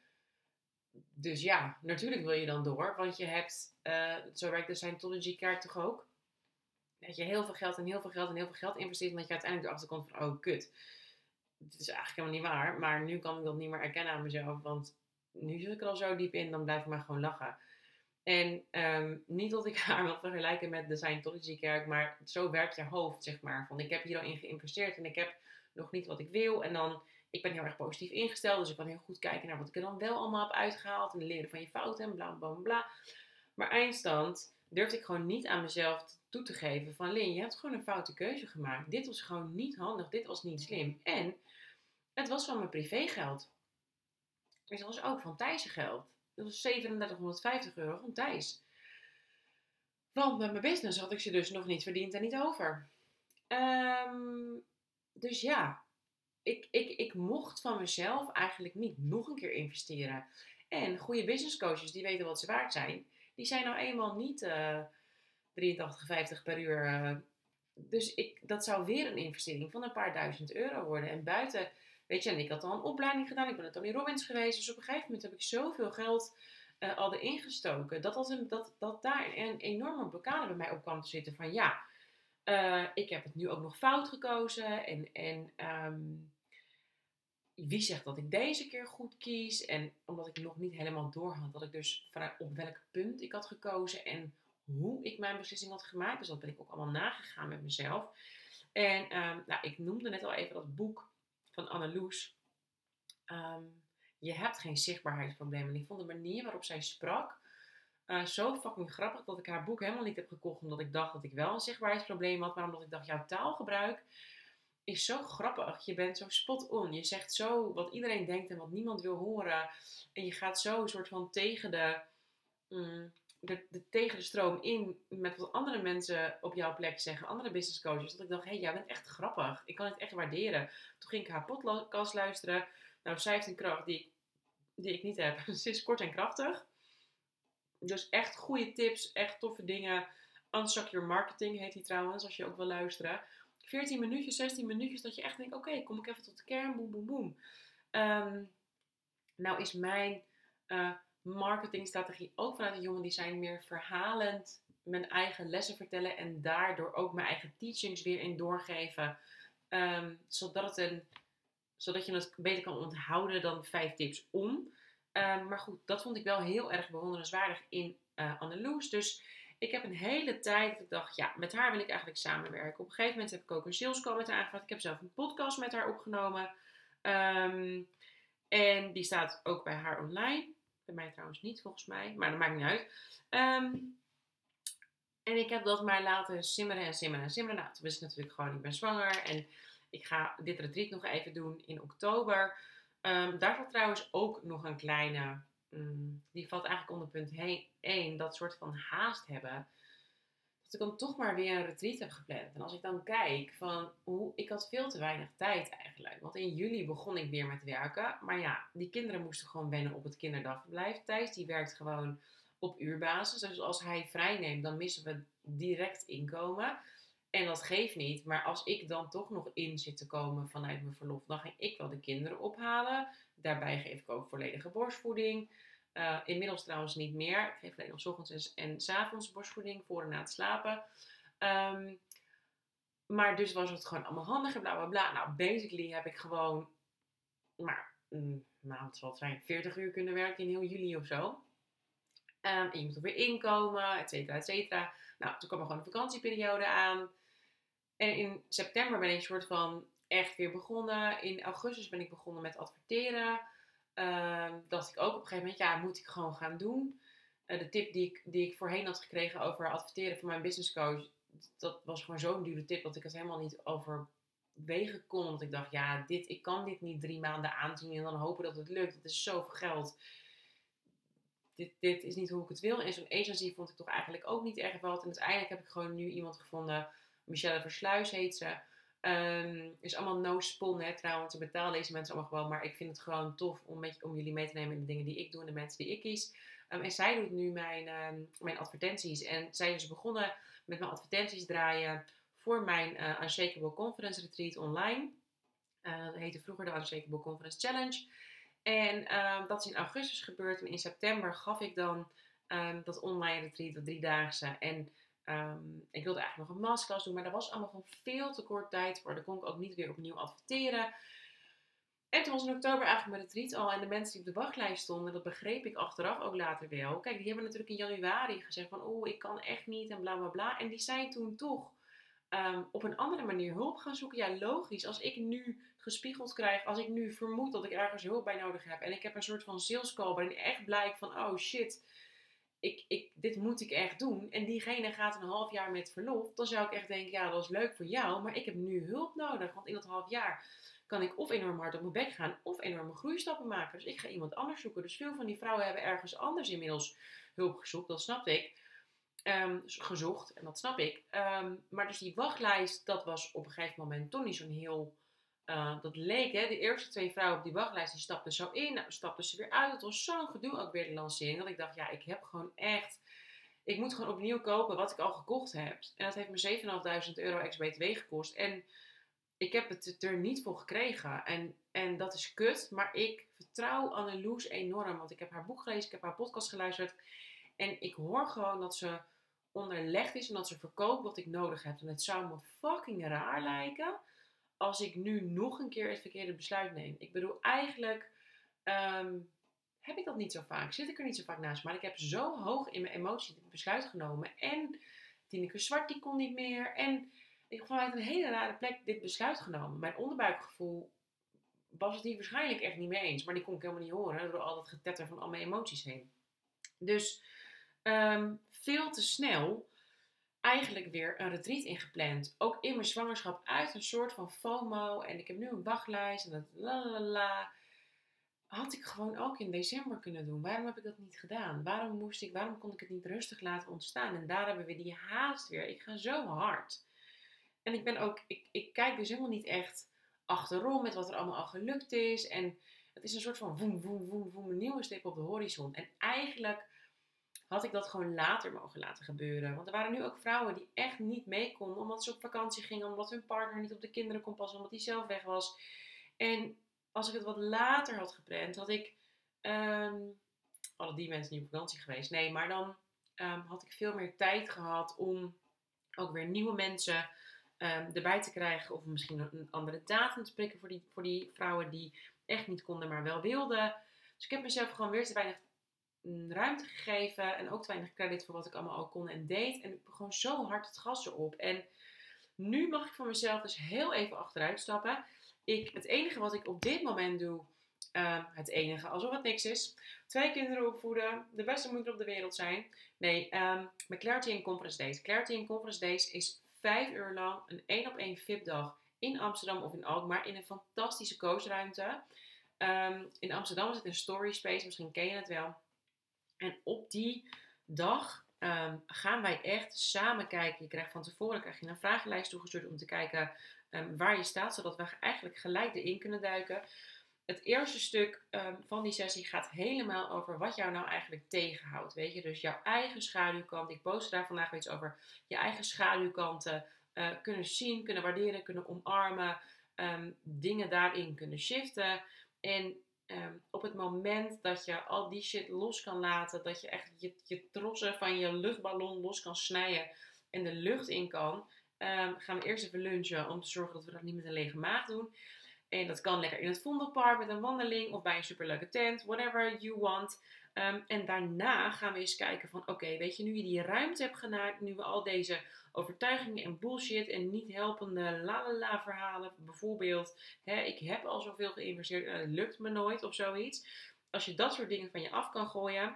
[SPEAKER 1] Dus ja, natuurlijk wil je dan door. Want je hebt, uh, zo werkt de Scientology-kaart toch ook. Dat je heel veel geld en heel veel geld en heel veel geld investeert. En dat je uiteindelijk erachter komt van, oh kut. Dat is eigenlijk helemaal niet waar. Maar nu kan ik dat niet meer erkennen aan mezelf. Want nu zit ik er al zo diep in. Dan blijf ik maar gewoon lachen. En um, niet dat ik haar wil vergelijken met de Scientology-kerk. Maar zo werkt je hoofd, zeg maar. Van ik heb hier al in geïnvesteerd. En ik heb nog niet wat ik wil. En dan, ik ben heel erg positief ingesteld. Dus ik kan heel goed kijken naar wat ik er dan wel allemaal heb uitgehaald. En leren van je fouten en bla bla bla. Maar eindstand durfde ik gewoon niet aan mezelf toe te geven van Lin, je hebt gewoon een foute keuze gemaakt. Dit was gewoon niet handig, dit was niet slim. En het was van mijn privégeld. Dus dat was ook van Thijs' geld. Dat was zevenendertighonderdvijftig euro van Thijs. Want met mijn business had ik ze dus nog niet verdiend en niet over. Um, dus ja, ik, ik, ik mocht van mezelf eigenlijk niet nog een keer investeren. En goede business coaches die weten wat ze waard zijn, die zijn nou eenmaal niet uh, drieëntachtig vijftig per uur. Uh, dus ik, dat zou weer een investering van een paar duizend euro worden. En buiten, weet je, en ik had al een opleiding gedaan. Ik ben naar Tony Robbins geweest. Dus op een gegeven moment heb ik zoveel geld uh, al erin gestoken. Dat, dat, dat, dat daar een enorme blokkade bij mij op kwam te zitten. Van ja, uh, ik heb het nu ook nog fout gekozen. En, en um, wie zegt dat ik deze keer goed kies? En omdat ik nog niet helemaal door had dat ik dus vanuit op welk punt ik had gekozen en hoe ik mijn beslissing had gemaakt. Dus dat ben ik ook allemaal nagegaan met mezelf. En um, nou, ik noemde net al even dat boek van Anneloes. Um, je hebt geen zichtbaarheidsprobleem. En ik vond de manier waarop zij sprak uh, zo fucking grappig dat ik haar boek helemaal niet heb gekocht omdat ik dacht dat ik wel een zichtbaarheidsprobleem had. Maar omdat ik dacht, jouw taalgebruik is zo grappig. Je bent zo spot on. Je zegt zo wat iedereen denkt en wat niemand wil horen. En je gaat zo een soort van tegen de, mm, de, de, tegen de stroom in met wat andere mensen op jouw plek zeggen. Andere business coaches. Dat ik dacht, hé, hey, jij bent echt grappig. Ik kan het echt waarderen. Toen ging ik haar podcast luisteren. Nou, zij heeft een kracht die ik, die ik niet heb. Ze is kort en krachtig. Dus echt goede tips. Echt toffe dingen. Unsuck Your Marketing heet die trouwens. Als je ook wil luisteren. veertien minuutjes, zestien minuutjes, dat je echt denkt, oké, okay, kom ik even tot de kern, boem, boem, boem. Um, nou is mijn uh, marketingstrategie ook vanuit het Human Design meer verhalend mijn eigen lessen vertellen en daardoor ook mijn eigen teachings weer in doorgeven. Um, zodat, het een, zodat je het beter kan onthouden dan vijf tips om. Um, maar goed, dat vond ik wel heel erg bewonderenswaardig in uh, Anneloes. Dus ik heb een hele tijd dat ik dacht, ja, met haar wil ik eigenlijk samenwerken. Op een gegeven moment heb ik ook een sales call met haar aangevraagd. Ik heb zelf een podcast met haar opgenomen. Um, en die staat ook bij haar online. Bij mij trouwens niet, volgens mij. Maar dat maakt niet uit. Um, en ik heb dat maar laten simmeren en simmeren en simmeren. Nou, toen wist ik natuurlijk gewoon, ik ben zwanger. En ik ga dit retreat nog even doen in oktober. Um, daar valt trouwens ook nog een kleine... Um, die valt eigenlijk onder punt één. Dat soort van haast hebben. Dat ik dan toch maar weer een retreat heb gepland. En als ik dan kijk van hoe... Ik had veel te weinig tijd eigenlijk. Want in juli begon ik weer met werken. Maar ja, die kinderen moesten gewoon wennen op het kinderdagverblijf. Thijs die werkt gewoon op uurbasis. Dus als hij vrij neemt, dan missen we direct inkomen. En dat geeft niet. Maar als ik dan toch nog in zit te komen vanuit mijn verlof, dan ga ik wel de kinderen ophalen. Daarbij geef ik ook volledige borstvoeding. Uh, inmiddels trouwens niet meer. Ik geef alleen nog 's ochtends en 's avonds borstvoeding voor en na het slapen. Um, maar dus was het gewoon allemaal handiger, bla bla bla. Nou, basically heb ik gewoon maar een maand zal het zijn, veertig uur kunnen werken in heel juli of zo. Um, en je moet er weer inkomen, et cetera, et cetera. Nou, toen kwam er gewoon een vakantieperiode aan. En in september ben ik een soort van echt weer begonnen. In augustus ben ik begonnen met adverteren. Uh, dacht ik ook op een gegeven moment, ja, moet ik gewoon gaan doen. Uh, de tip die ik, die ik voorheen had gekregen over adverteren van mijn business coach, dat was gewoon zo'n dure tip dat ik het helemaal niet overwegen kon. Want ik dacht, ja, dit, ik kan dit niet drie maanden aanzien en dan hopen dat het lukt. Dat is zoveel geld. Dit, dit is niet hoe ik het wil. En zo'n agency vond ik toch eigenlijk ook niet erg wat. En uiteindelijk heb ik gewoon nu iemand gevonden. Michelle Versluis heet ze. Um, is allemaal no spon, hè, trouwens. Ik betaal deze mensen allemaal gewoon. Maar ik vind het gewoon tof om, met, om jullie mee te nemen in de dingen die ik doe en de mensen die ik kies. Um, en zij doet nu mijn, um, mijn advertenties. En zij is begonnen met mijn advertenties draaien voor mijn uh, Unshakable Conference Retreat online. Uh, dat heette vroeger de Unshakable Conference Challenge. En um, dat is in augustus gebeurd. En in september gaf ik dan um, dat online retreat, dat driedaagse. En um, ik wilde eigenlijk nog een masterclass doen. Maar daar was allemaal van veel te kort tijd voor. Daar kon ik ook niet weer opnieuw adverteren. En toen was in oktober eigenlijk mijn retreat al. En de mensen die op de wachtlijst stonden, dat begreep ik achteraf ook later wel. Kijk, die hebben natuurlijk in januari gezegd van, oh, ik kan echt niet en bla bla bla. En die zijn toen toch um, op een andere manier hulp gaan zoeken. Ja, logisch. Als ik nu gespiegeld krijg, als ik nu vermoed dat ik ergens hulp bij nodig heb. En ik heb een soort van sales call waarin echt blijkt van, oh shit, ik, ik, dit moet ik echt doen. En diegene gaat een half jaar met verlof. Dan zou ik echt denken, ja, dat is leuk voor jou. Maar ik heb nu hulp nodig. Want in dat half jaar kan ik of enorm hard op mijn bek gaan, of enorme groeistappen maken. Dus ik ga iemand anders zoeken. Dus veel van die vrouwen hebben ergens anders inmiddels hulp gezocht. Dat snap ik. Um, gezocht. En dat snap ik. Um, maar dus die wachtlijst, dat was op een gegeven moment toch niet zo'n heel... Uh, dat leek, hè. De eerste twee vrouwen op die wachtlijst, die stapten zo in. Nou, stapten ze weer uit. Het was zo'n gedoe ook weer de lancering. Dat ik dacht, ja, ik heb gewoon echt... Ik moet gewoon opnieuw kopen wat ik al gekocht heb. En dat heeft me zevenduizend vijfhonderd euro ex-B T W gekost. En ik heb het er niet voor gekregen. En, en dat is kut. Maar ik vertrouw Anneloes enorm. Want ik heb haar boek gelezen. Ik heb haar podcast geluisterd. En ik hoor gewoon dat ze onderlegd is. En dat ze verkoopt wat ik nodig heb. En het zou me fucking raar lijken als ik nu nog een keer het verkeerde besluit neem. Ik bedoel, eigenlijk um, heb ik dat niet zo vaak. Zit ik er niet zo vaak naast. Maar ik heb zo hoog in mijn emotie het besluit genomen. En Tineke Zwart, die kon niet meer. En ik heb vanuit een hele rare plek dit besluit genomen. Mijn onderbuikgevoel was het hier waarschijnlijk echt niet mee eens. Maar die kon ik helemaal niet horen. Door al dat getetter van al mijn emoties heen. Dus um, veel te snel eigenlijk weer een retreat ingepland. Ook in mijn zwangerschap uit een soort van FOMO. En ik heb nu een wachtlijst. En dat lalala. Had ik gewoon ook in december kunnen doen. Waarom heb ik dat niet gedaan? Waarom moest ik, waarom kon ik het niet rustig laten ontstaan? En daar hebben we die haast weer. Ik ga zo hard. En ik ben ook, ik, ik kijk dus helemaal niet echt achterom met wat er allemaal al gelukt is. En het is een soort van woem, woem, woem, woem, een nieuwe stip op de horizon. En eigenlijk had ik dat gewoon later mogen laten gebeuren. Want er waren nu ook vrouwen die echt niet mee konden. Omdat ze op vakantie gingen. Omdat hun partner niet op de kinderen kon passen. Omdat hij zelf weg was. En als ik het wat later had gepland. Had ik... Um, hadden die mensen niet op vakantie geweest. Nee, maar dan um, had ik veel meer tijd gehad om ook weer nieuwe mensen um, erbij te krijgen. Of misschien een andere datum te prikken voor die, voor die vrouwen die echt niet konden, maar wel wilden. Dus ik heb mezelf gewoon weer te weinig ruimte gegeven. En ook te weinig credit voor wat ik allemaal ook kon en deed. En ik ben gewoon zo hard het gas erop. En nu mag ik voor mezelf dus heel even achteruit stappen. Ik, het enige wat ik op dit moment doe, uh, het enige, alsof het niks is, twee kinderen opvoeden, de beste moeder op de wereld zijn. Nee, um, mijn Clarity and Conference Days. Clarity and Conference Days is vijf uur lang een één op één V I P-dag in Amsterdam of in Alkmaar in een fantastische coachruimte. Um, in Amsterdam zit een story space, misschien ken je het wel. En op die dag um, gaan wij echt samen kijken. Je krijgt van tevoren krijg je een vragenlijst toegestuurd om te kijken um, waar je staat, zodat we eigenlijk gelijk erin kunnen duiken. Het eerste stuk um, van die sessie gaat helemaal over wat jou nou eigenlijk tegenhoudt. Weet je, dus jouw eigen schaduwkant. Ik post daar vandaag weer iets over. Je eigen schaduwkanten uh, kunnen zien, kunnen waarderen, kunnen omarmen. Um, dingen daarin kunnen shiften. En um, op het moment dat je al die shit los kan laten, dat je echt je, je trossen van je luchtballon los kan snijden en de lucht in kan, um, gaan we eerst even lunchen om te zorgen dat we dat niet met een lege maag doen. En dat kan lekker in het Vondelpark met een wandeling of bij een superleuke tent, whatever you want. Um, en daarna gaan we eens kijken van, oké, okay, weet je, nu je die ruimte hebt gemaakt, nu we al deze overtuigingen en bullshit en niet helpende lalala verhalen, bijvoorbeeld, hè, ik heb al zoveel geïnvesteerd en het lukt me nooit of zoiets. Als je dat soort dingen van je af kan gooien.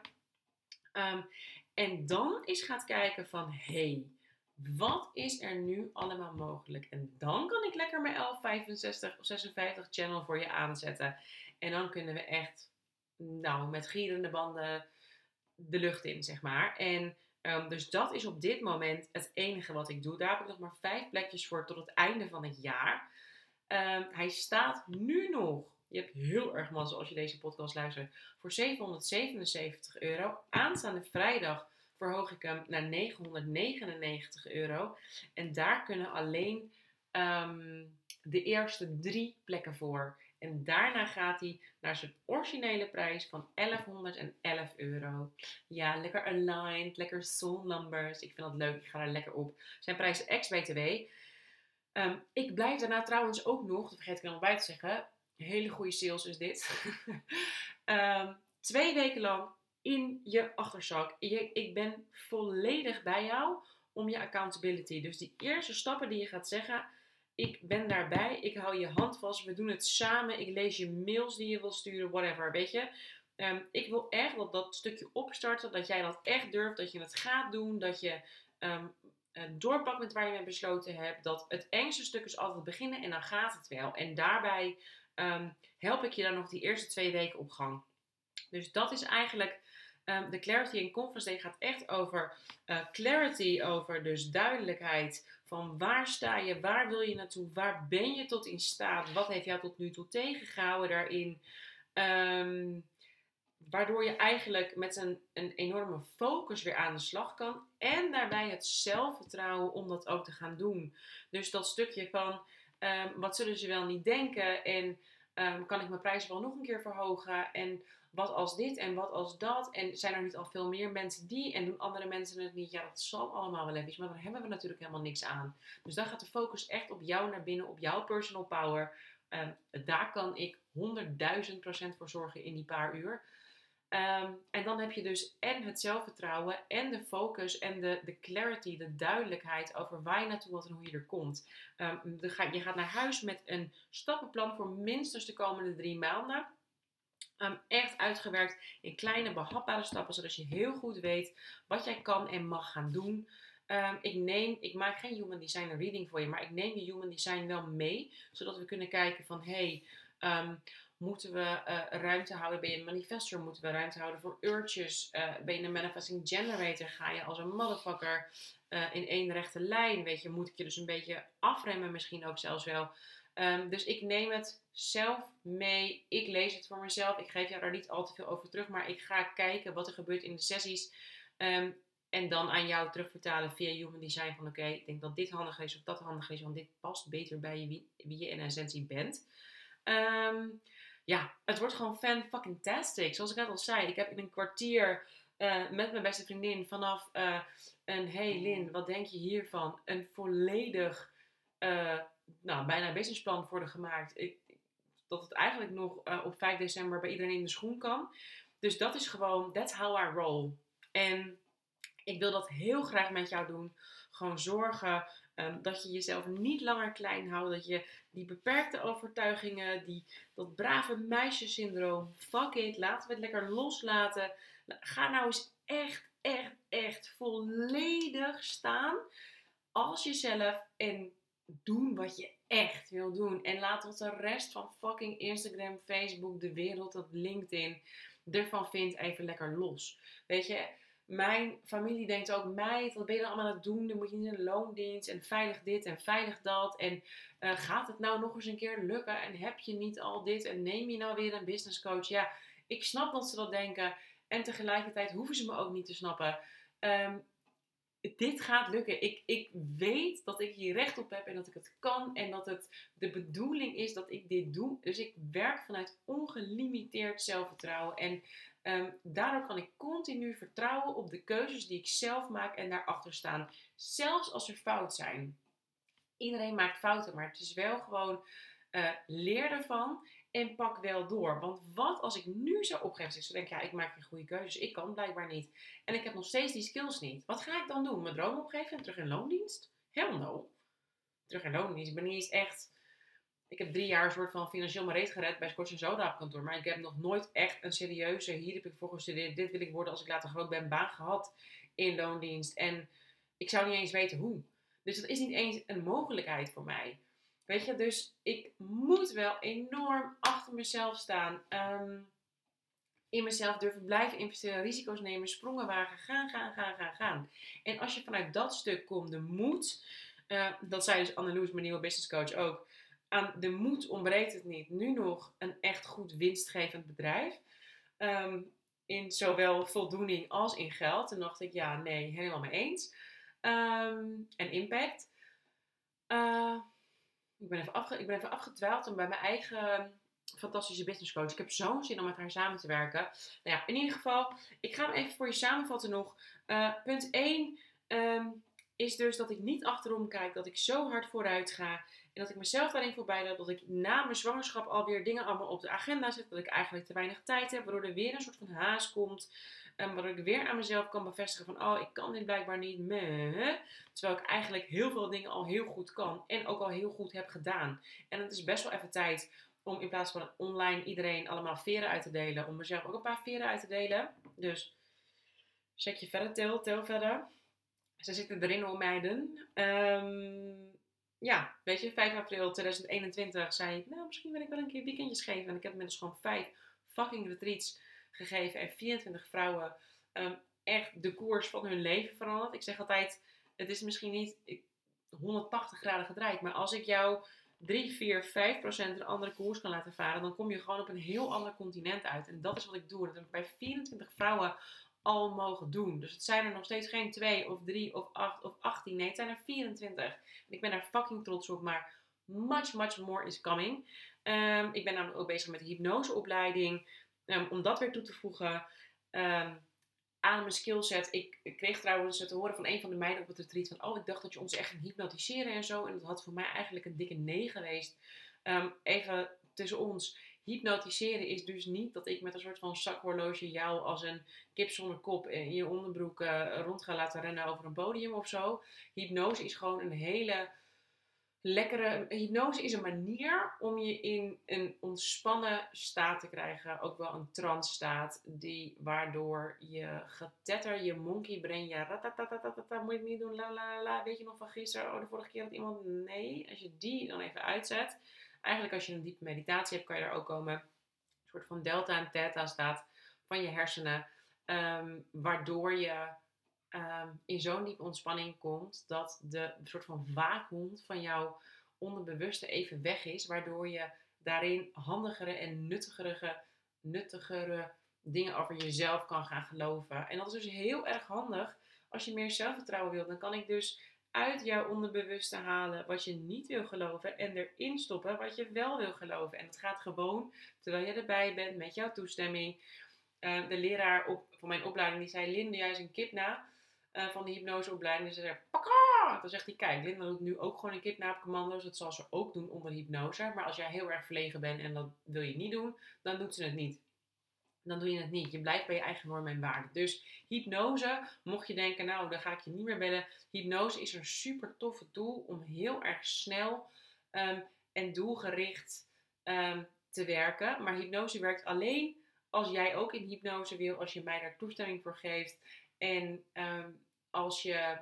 [SPEAKER 1] Um, en dan eens gaat kijken van, hey, wat is er nu allemaal mogelijk? En dan kan ik lekker mijn elf vijfenzestig of zesenvijftig channel voor je aanzetten. En dan kunnen we echt, nou, met gierende banden de lucht in, zeg maar. En um, dus dat is op dit moment het enige wat ik doe. Daar heb ik nog maar vijf plekjes voor tot het einde van het jaar. Um, hij staat nu nog, je hebt heel erg mazzel als je deze podcast luistert, voor zevenhonderdzevenenzeventig euro. Aanstaande vrijdag verhoog ik hem naar negenhonderdnegenennegentig euro. En daar kunnen alleen um, de eerste drie plekken voor. En daarna gaat hij naar zijn originele prijs van elfhonderdelf euro. Ja, lekker aligned, lekker soul numbers. Ik vind dat leuk, ik ga er lekker op. Zijn prijs ex-B T W. Um, ik blijf daarna trouwens ook nog, dat vergeet ik er nog bij te zeggen, hele goede sales is dit. um, twee weken lang in je achterzak. Je, ik ben volledig bij jou om je accountability. Dus die eerste stappen die je gaat zeggen, ik ben daarbij, ik hou je hand vast, we doen het samen, ik lees je mails die je wil sturen, whatever, weet je. Um, ik wil echt dat dat stukje opstarten, dat jij dat echt durft, dat je het gaat doen, dat je um, uh, doorpakt met waar je mee besloten hebt. Dat het engste stuk is altijd beginnen en dan gaat het wel. En daarbij um, help ik je dan nog die eerste twee weken op gang. Dus dat is eigenlijk um, de Clarity and Conference Day gaat echt over uh, clarity, over dus duidelijkheid van waar sta je, waar wil je naartoe, waar ben je tot in staat, wat heeft jou tot nu toe tegengehouden daarin. Um, Waardoor je eigenlijk met een, een enorme focus weer aan de slag kan. En daarbij het zelfvertrouwen om dat ook te gaan doen. Dus dat stukje van, um, wat zullen ze wel niet denken? En um, kan ik mijn prijzen wel nog een keer verhogen? En wat als dit en wat als dat? En zijn er niet al veel meer mensen die? En doen andere mensen het niet? Ja, dat zal allemaal wel even. Maar dan hebben we natuurlijk helemaal niks aan. Dus dan gaat de focus echt op jou naar binnen. Op jouw personal power. Um, daar kan ik honderdduizend procent voor zorgen in die paar uur. Um, en dan heb je dus en het zelfvertrouwen en de focus en de, de clarity, de duidelijkheid over waar je naartoe wilt en hoe je er komt. Um, de ga, je gaat naar huis met een stappenplan voor minstens de komende drie maanden. Um, echt uitgewerkt in kleine behapbare stappen, zodat je heel goed weet wat jij kan en mag gaan doen. Um, ik, neem, ik maak geen human design reading voor je, maar ik neem je human design wel mee, zodat we kunnen kijken van, hey, um, moeten we uh, ruimte houden? Ben je een manifestor? Moeten we ruimte houden voor urges? Uh, ben je een manifesting generator? Ga je als een motherfucker uh, in één rechte lijn? Weet je, moet ik je dus een beetje afremmen misschien ook zelfs wel? Um, dus ik neem het zelf mee. Ik lees het voor mezelf. Ik geef jou daar niet al te veel over terug. Maar ik ga kijken wat er gebeurt in de sessies. Um, en dan aan jou terugvertalen via Human Design. Van oké, okay, ik denk dat dit handig is of dat handig is. Want dit past beter bij je, wie, wie je in essentie bent. Um, ja, het wordt gewoon fan fucking tastic. Zoals ik net al zei. Ik heb in een kwartier uh, met mijn beste vriendin vanaf uh, een hey Lin, wat denk je hiervan? Een volledig, uh, nou bijna businessplan worden gemaakt. Ik, dat het eigenlijk nog uh, op vijf december bij iedereen in de schoen kan. Dus dat is gewoon, that's how I roll. En ik wil dat heel graag met jou doen. Gewoon zorgen um, dat je jezelf niet langer klein houdt. Dat je die beperkte overtuigingen, die, dat brave meisjesyndroom, fuck it, laten we het lekker loslaten. Ga nou eens echt, echt, echt volledig staan als jezelf en doen wat je echt wil doen. En laat wat de rest van fucking Instagram, Facebook, de wereld, dat LinkedIn ervan vindt even lekker los. Weet je, mijn familie denkt ook, meid, wat ben je dan allemaal aan het doen? Dan moet je niet in een loondienst en veilig dit en veilig dat. En uh, gaat het nou nog eens een keer lukken? En heb je niet al dit? En neem je nou weer een business coach? Ja, ik snap dat ze dat denken. En tegelijkertijd hoeven ze me ook niet te snappen. Um, dit gaat lukken. Ik, ik weet dat ik hier recht op heb en dat ik het kan. En dat het de bedoeling is dat ik dit doe. Dus ik werk vanuit ongelimiteerd zelfvertrouwen. En um, daardoor kan ik continu vertrouwen op de keuzes die ik zelf maak en daarachter staan. Zelfs als er fout zijn. Iedereen maakt fouten, maar het is wel gewoon uh, leer ervan en pak wel door. Want wat als ik nu zou opgeven, dus ik denk, ja, ik maak geen goede keuzes, ik kan blijkbaar niet. En ik heb nog steeds die skills niet. Wat ga ik dan doen? Mijn droom opgeven en terug in loondienst? Hell no. Terug in loondienst. Ik ben niet eens echt... Ik heb drie jaar een soort van financieel mijn reet gered bij Scotch en Soda op kantoor. Maar ik heb nog nooit echt een serieuze, hier heb ik voor gestudeerd, dit wil ik worden als ik later groot ben, baan gehad in loondienst. En ik zou niet eens weten hoe. Dus dat is niet eens een mogelijkheid voor mij. Weet je, dus ik moet wel enorm achter mezelf staan. Um, in mezelf durven blijven investeren, risico's nemen, sprongen wagen, gaan, gaan, gaan, gaan, gaan. En als je vanuit dat stuk komt, de moed, uh, dat zei dus Anneloes, mijn nieuwe business coach ook, aan de moed ontbreekt het niet. Nu nog een echt goed winstgevend bedrijf. Um, in zowel voldoening als in geld. En dacht ik, ja, nee, helemaal mee eens. Um, en impact. Uh, ik, ben even afge- ik ben even afgedwaald om bij mijn eigen fantastische business coach. Ik heb zo'n zin om met haar samen te werken. Nou ja, in ieder geval, ik ga hem even voor je samenvatten nog. Uh, punt één um, is dus dat ik niet achterom kijk. Dat ik zo hard vooruit ga. En dat ik mezelf daarin voorbij loop. Dat ik na mijn zwangerschap alweer dingen allemaal op de agenda zet. Dat ik eigenlijk te weinig tijd heb. Waardoor er weer een soort van haast komt. Um, waardoor ik weer aan mezelf kan bevestigen van, oh, ik kan dit blijkbaar niet. Meh. Terwijl ik eigenlijk heel veel dingen al heel goed kan. En ook al heel goed heb gedaan. En het is best wel even tijd om in plaats van online iedereen allemaal veren uit te delen. Om mezelf ook een paar veren uit te delen. Dus check je verder, tel, tel verder. Ze zitten erin hoor, meiden. Um, ja, weet je, vijf april tweeduizend eenentwintig zei ik, nou, misschien wil ik wel een keer weekendjes geven. En ik heb inmiddels gewoon vijf fucking retreats gegeven. En vierentwintig vrouwen um, echt de koers van hun leven veranderd. Ik zeg altijd, het is misschien niet honderdtachtig graden gedraaid. Maar als ik jou drie, vier, vijf procent een andere koers kan laten varen, dan kom je gewoon op een heel ander continent uit. En dat is wat ik doe. Dat heb ik bij vierentwintig vrouwen al mogen doen. Dus het zijn er nog steeds geen twee of drie of acht of achttien. Nee, het zijn er vierentwintig. En ik ben daar fucking trots op. Maar much, much more is coming. Um, ik ben namelijk ook bezig met de hypnoseopleiding. Um, om dat weer toe te voegen um, aan mijn skillset. Ik, ik kreeg trouwens te horen van een van de meiden op het retreat van, oh, ik dacht dat je ons echt ging hypnotiseren en zo. En dat had voor mij eigenlijk een dikke nee geweest. Um, even tussen ons. Hypnotiseren is dus niet dat ik met een soort van zakhorloge jou als een kip zonder kop in je onderbroek uh, rond ga laten rennen over een podium of zo. Hypnose is gewoon een hele lekkere... Hypnose is een manier om je in een ontspannen staat te krijgen. Ook wel een trance staat. Die, waardoor je getetter, je monkey brain, ja, ratatatatata, moet je het niet doen, la la la. Weet je nog van gisteren? Oh, de vorige keer had iemand... Nee, als je die dan even uitzet. Eigenlijk als je een diepe meditatie hebt, kan je er ook komen. Een soort van delta en theta staat van je hersenen. Um, waardoor je um, in zo'n diepe ontspanning komt dat de soort van waakhond van jouw onderbewuste even weg is. Waardoor je daarin handigere en nuttigere, nuttigere dingen over jezelf kan gaan geloven. En dat is dus heel erg handig als je meer zelfvertrouwen wilt. Dan kan ik dus uit jouw onderbewuste halen wat je niet wil geloven en erin stoppen wat je wel wil geloven. En dat gaat gewoon terwijl je erbij bent met jouw toestemming. uh, de leraar op, van mijn opleiding, die zei, Linde, jij is een kip na. Uh, van de hypnoseopleiding. Dus ze zei, pakka! Dan zegt hij, kijk, Linda doet nu ook gewoon een kipnaapcommando's. Dat zal ze ook doen onder hypnose. Maar als jij heel erg verlegen bent en dat wil je niet doen, dan doet ze het niet. Dan doe je het niet. Je blijft bij je eigen normen en waarden. Dus hypnose, mocht je denken, nou, dan ga ik je niet meer bellen. Hypnose is een super toffe tool om heel erg snel um, en doelgericht um, te werken. Maar hypnose werkt alleen als jij ook in hypnose wil, als je mij daar toestemming voor geeft. En um, als je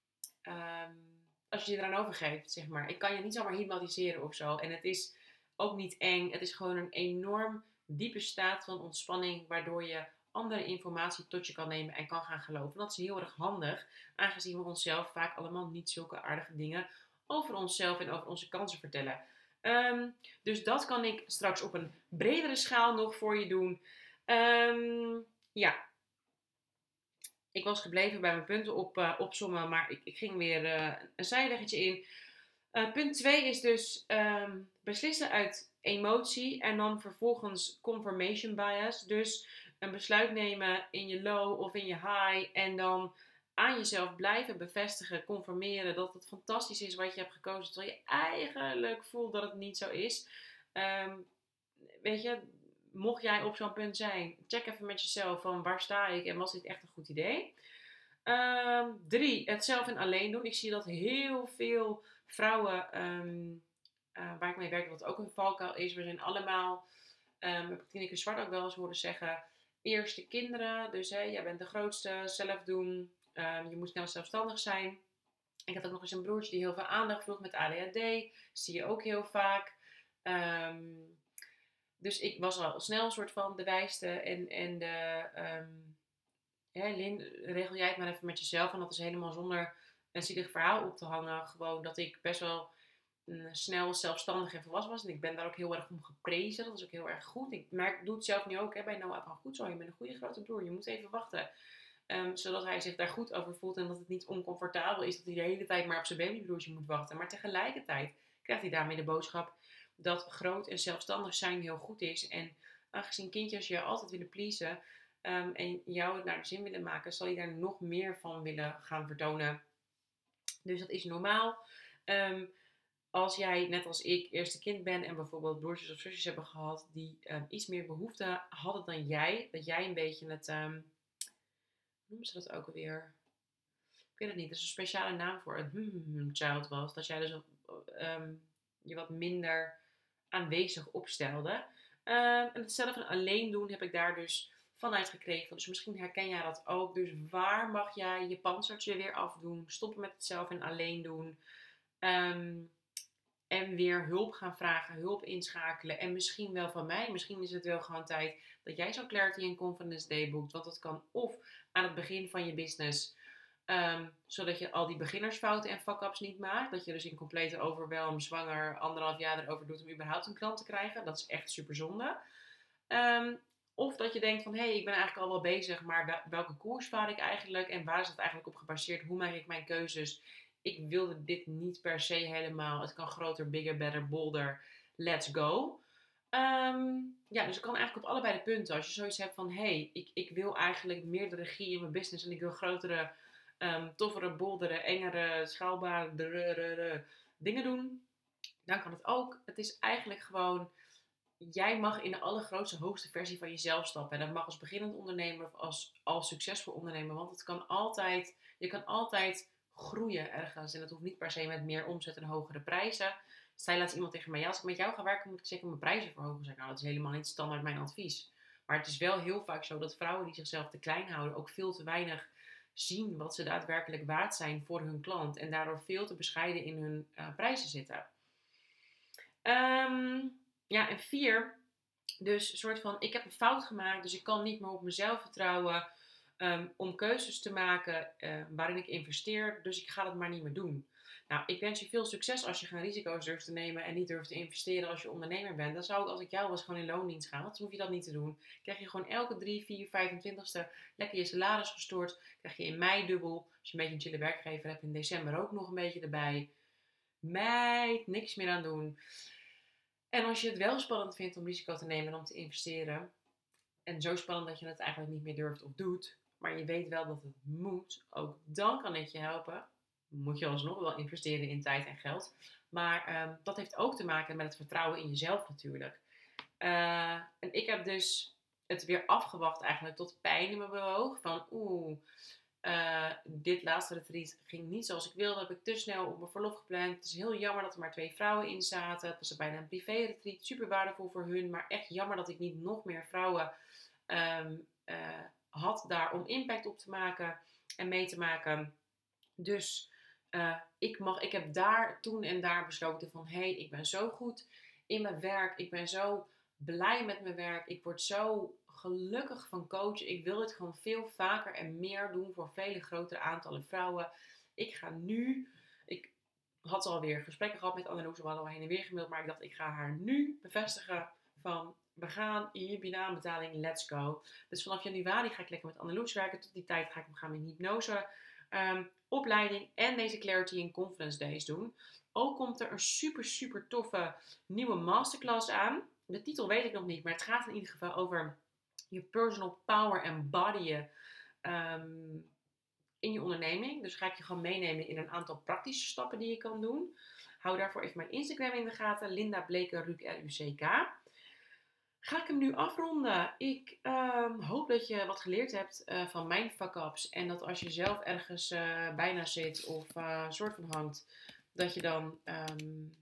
[SPEAKER 1] um, als je je eraan overgeeft, zeg maar. Ik kan je niet zomaar hypnotiseren of zo. En het is ook niet eng. Het is gewoon een enorm diepe staat van ontspanning, waardoor je andere informatie tot je kan nemen en kan gaan geloven. Dat is heel erg handig, aangezien we onszelf vaak allemaal niet zulke aardige dingen over onszelf en over onze kansen vertellen. Um, dus dat kan ik straks op een bredere schaal nog voor je doen. Um, ja. Ik was gebleven bij mijn punten op, uh, opzommen, maar ik, ik ging weer uh, een zijweggetje in. Uh, punt twee is dus um, beslissen uit emotie en dan vervolgens confirmation bias. Dus een besluit nemen in je low of in je high en dan aan jezelf blijven bevestigen, confirmeren dat het fantastisch is wat je hebt gekozen, terwijl je eigenlijk voelt dat het niet zo is. Um, weet je, mocht jij op zo'n punt zijn, check even met jezelf van waar sta ik en was dit echt een goed idee. Um, drie, het zelf en alleen doen. Ik zie dat heel veel vrouwen um, uh, waar ik mee werk, wat ook een valkuil is. We zijn allemaal, um, heb ik Tineke Zwart ook wel eens horen zeggen, eerste kinderen. Dus hè, jij bent de grootste, zelf doen. Um, je moet snel zelfstandig zijn. Ik had ook nog eens een broertje die heel veel aandacht vroeg met A D H D. Zie je ook heel vaak. Um, dus ik was al snel een soort van de wijste en, en de... Um, Hè, Lin, regel jij het maar even met jezelf. En dat is helemaal zonder een zielig verhaal op te hangen. Gewoon dat ik best wel mm, snel zelfstandig en volwassen was. En ik ben daar ook heel erg om geprezen. Dat is ook heel erg goed. Ik merk, ik doe het zelf nu ook hè, bij Noah van goed zo. Je bent een goede grote broer. Je moet even wachten. Um, zodat hij zich daar goed over voelt. En dat het niet oncomfortabel is dat hij de hele tijd maar op zijn babybroertje moet wachten. Maar tegelijkertijd krijgt hij daarmee de boodschap dat groot en zelfstandig zijn heel goed is. En aangezien kindjes je altijd willen pleasen... Um, en jou het naar de zin willen maken, zal je daar nog meer van willen gaan vertonen. Dus dat is normaal. Um, als jij, net als ik, eerste kind bent en bijvoorbeeld broertjes of zusjes hebben gehad die um, iets meer behoefte hadden dan jij, dat jij een beetje het, um, hoe noemen ze dat ook alweer? Ik weet het niet, er is een speciale naam voor, een hmm, child was. Dat jij dus um, je wat minder aanwezig opstelde. Um, en het zelf en alleen doen heb ik daar dus vanuit gekregen. Dus misschien herken jij dat ook. Dus waar mag jij je panzertje weer afdoen? Stoppen met het zelf en alleen doen. Um, en weer hulp gaan vragen. Hulp inschakelen. En misschien wel van mij. Misschien is het wel gewoon tijd dat jij zo'n Clarity en Confidence Day boekt. Want dat kan of aan het begin van je business. Um, zodat je al die beginnersfouten en fuck-ups niet maakt. Dat je dus in complete overwhelm, zwanger, anderhalf jaar erover doet om überhaupt een klant te krijgen. Dat is echt super zonde. Um, Of dat je denkt van, hé, hey, ik ben eigenlijk al wel bezig, maar welke koers vaar ik eigenlijk? En waar is het eigenlijk op gebaseerd? Hoe maak ik mijn keuzes? Ik wilde dit niet per se helemaal. Het kan groter, bigger, better, bolder. Let's go. Um, ja, dus het kan eigenlijk op allebei de punten. Als je zoiets hebt van, hé, hey, ik, ik wil eigenlijk meer de regie in mijn business. En ik wil grotere, um, toffere, boldere, engere, schaalbare dingen doen. Dan kan het ook. Het is eigenlijk gewoon... Jij mag in de allergrootste, hoogste versie van jezelf stappen. En dat mag als beginnend ondernemer of als, als succesvol ondernemer. Want het kan altijd, je kan altijd groeien ergens. En dat hoeft niet per se met meer omzet en hogere prijzen. Zij laat iemand tegen mij, ja, als ik met jou ga werken, moet ik zeker mijn prijzen verhogen. Zeg, nou, dat is helemaal niet standaard mijn advies. Maar het is wel heel vaak zo dat vrouwen die zichzelf te klein houden, ook veel te weinig zien wat ze daadwerkelijk waard zijn voor hun klant. En daardoor veel te bescheiden in hun uh, prijzen zitten. Um, Ja, en vier, dus een soort van, ik heb een fout gemaakt, dus ik kan niet meer op mezelf vertrouwen um, om keuzes te maken uh, waarin ik investeer, dus ik ga dat maar niet meer doen. Nou, ik wens je veel succes als je geen risico's durft te nemen en niet durft te investeren als je ondernemer bent. Dan zou ik, als ik jou was, gewoon in loondienst gaan, want dan hoef je dat niet te doen. Krijg je gewoon elke drie, vier, vijfentwintigste lekker je salaris gestort, krijg je in mei dubbel. Als je een beetje een chille werkgever hebt, in december ook nog een beetje erbij. Meid, niks meer aan doen. En als je het wel spannend vindt om risico te nemen en om te investeren, en zo spannend dat je het eigenlijk niet meer durft of doet, maar je weet wel dat het moet, ook dan kan het je helpen. Moet je alsnog wel investeren in tijd en geld. Maar um, dat heeft ook te maken met het vertrouwen in jezelf natuurlijk. Uh, en ik heb dus het weer afgewacht eigenlijk tot pijn in me bewoog. Van oeh, uh, dit laatste retreat ging niet zoals ik wilde. Heb ik te snel op mijn verlof gepland. Het is heel jammer dat er maar twee vrouwen in zaten. Het was bijna een privé retreat. Super waardevol voor hun. Maar echt jammer dat ik niet nog meer vrouwen um, uh, had daar om impact op te maken en mee te maken. Dus uh, ik, mag, ik heb daar toen en daar besloten van hé, hey, ik ben zo goed in mijn werk. Ik ben zo blij met mijn werk. Ik word zo gelukkig van coachen. Ik wil het gewoon veel vaker en meer doen voor vele grotere aantallen vrouwen. Ik ga nu, ik had alweer gesprekken gehad met Anneloes, we hadden al heen en weer gemaild, maar ik dacht ik ga haar nu bevestigen van we gaan je aanbetaling, let's go. Dus vanaf januari ga ik lekker met Anneloes werken. Tot die tijd ga ik gaan met hypnose um, opleiding en deze Clarity and Confidence Days doen. Ook komt er een super super toffe nieuwe masterclass aan. De titel weet ik nog niet, maar het gaat in ieder geval over je personal power embodyen um, in je onderneming. Dus ga ik je gewoon meenemen in een aantal praktische stappen die je kan doen. Hou daarvoor even mijn Instagram in de gaten. Linda Bleker, Ruuk, L U C K. Ga ik hem nu afronden. Ik um, hoop dat je wat geleerd hebt uh, van mijn fuck-ups. En dat als je zelf ergens uh, bijna zit of uh, soort van hangt, dat je dan... Um,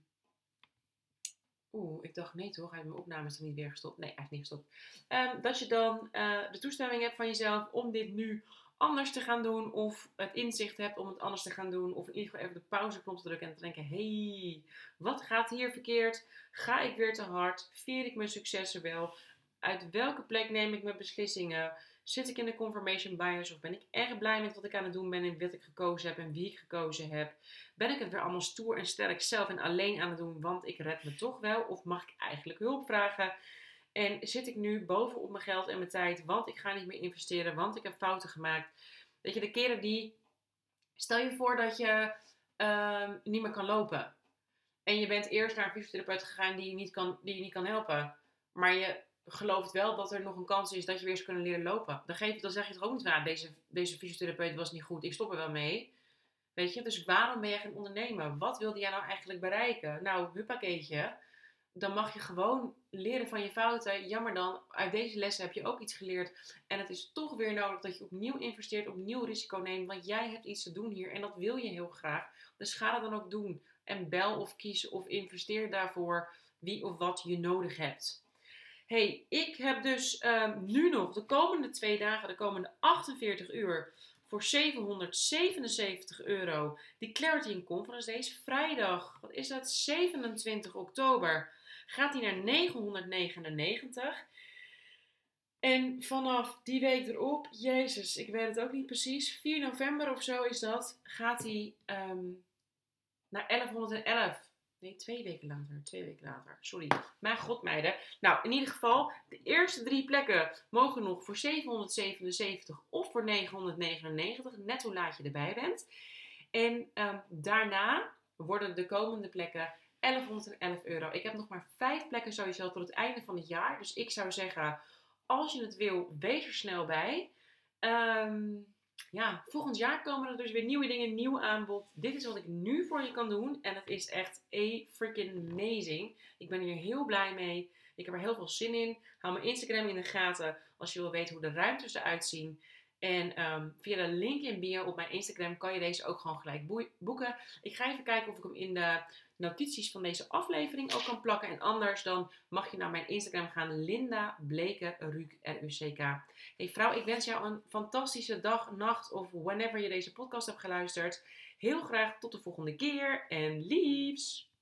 [SPEAKER 1] Oeh, ik dacht nee toch, hij heeft mijn opname is er niet weer gestopt. Nee, hij heeft niet gestopt. Um, dat je dan uh, de toestemming hebt van jezelf om dit nu anders te gaan doen. Of het inzicht hebt om het anders te gaan doen. Of in ieder geval even de pauzeknop te drukken en te denken. Hé, hey, wat gaat hier verkeerd? Ga ik weer te hard? Vier ik mijn successen wel? Uit welke plek neem ik mijn beslissingen? Zit ik in de confirmation bias? Of ben ik erg blij met wat ik aan het doen ben en wat ik gekozen heb en wie ik gekozen heb? Ben ik het weer allemaal stoer en sterk zelf en alleen aan het doen, want ik red me toch wel? Of mag ik eigenlijk hulp vragen? En zit ik nu bovenop mijn geld en mijn tijd, want ik ga niet meer investeren, want ik heb fouten gemaakt? Weet je, de keren die... Stel je voor dat je uh, niet meer kan lopen. En je bent eerst naar een fysiotherapeut gegaan die je niet kan, die je niet kan helpen. Maar je gelooft wel dat er nog een kans is dat je weer eens kunnen leren lopen. Dan, geef, dan zeg je toch ook niet van, ah, deze, deze fysiotherapeut was niet goed, ik stop er wel mee. Weet je, dus waarom ben je gaan ondernemen? Wat wilde jij nou eigenlijk bereiken? Nou, huppakeetje. Dan mag je gewoon leren van je fouten. Jammer dan, uit deze lessen heb je ook iets geleerd. En het is toch weer nodig dat je opnieuw investeert, opnieuw risico neemt. Want jij hebt iets te doen hier en dat wil je heel graag. Dus ga dat dan ook doen. En bel of kies of investeer daarvoor wie of wat je nodig hebt. Hey, ik heb dus um, nu nog de komende twee dagen, de komende achtenveertig uur... voor zevenhonderdzevenenzeventig euro die Clarity and Confidence Days. Vrijdag, wat is dat? zevenentwintig oktober gaat die naar negenhonderdnegenennegentig. En vanaf die week erop, jezus, ik weet het ook niet precies, vier november of zo is dat, gaat die um, naar elfhonderdelf. Nee, twee weken later. Twee weken later. Sorry. Mijn god, meiden. Nou, in ieder geval, de eerste drie plekken mogen nog voor zevenhonderdzevenenzeventig of voor negenhonderdnegenennegentig. Net hoe laat je erbij bent. En um, daarna worden de komende plekken elfhonderdelf euro. Ik heb nog maar vijf plekken sowieso tot het einde van het jaar. Dus ik zou zeggen, als je het wil, wees er snel bij. Um, Ja, volgend jaar komen er dus weer nieuwe dingen, nieuw aanbod. Dit is wat ik nu voor je kan doen. En het is echt a freaking amazing. Ik ben hier heel blij mee. Ik heb er heel veel zin in. Hou mijn Instagram in de gaten als je wil weten hoe de ruimtes eruit zien. En um, via de link in bio op mijn Instagram kan je deze ook gewoon gelijk boeken. Ik ga even kijken of ik hem in de notities van deze aflevering ook kan plakken. En anders dan mag je naar mijn Instagram gaan. Linda Bleker, Ruuk, R U C K. Hey vrouw, ik wens jou een fantastische dag, nacht of whenever je deze podcast hebt geluisterd. Heel graag tot de volgende keer en liefs!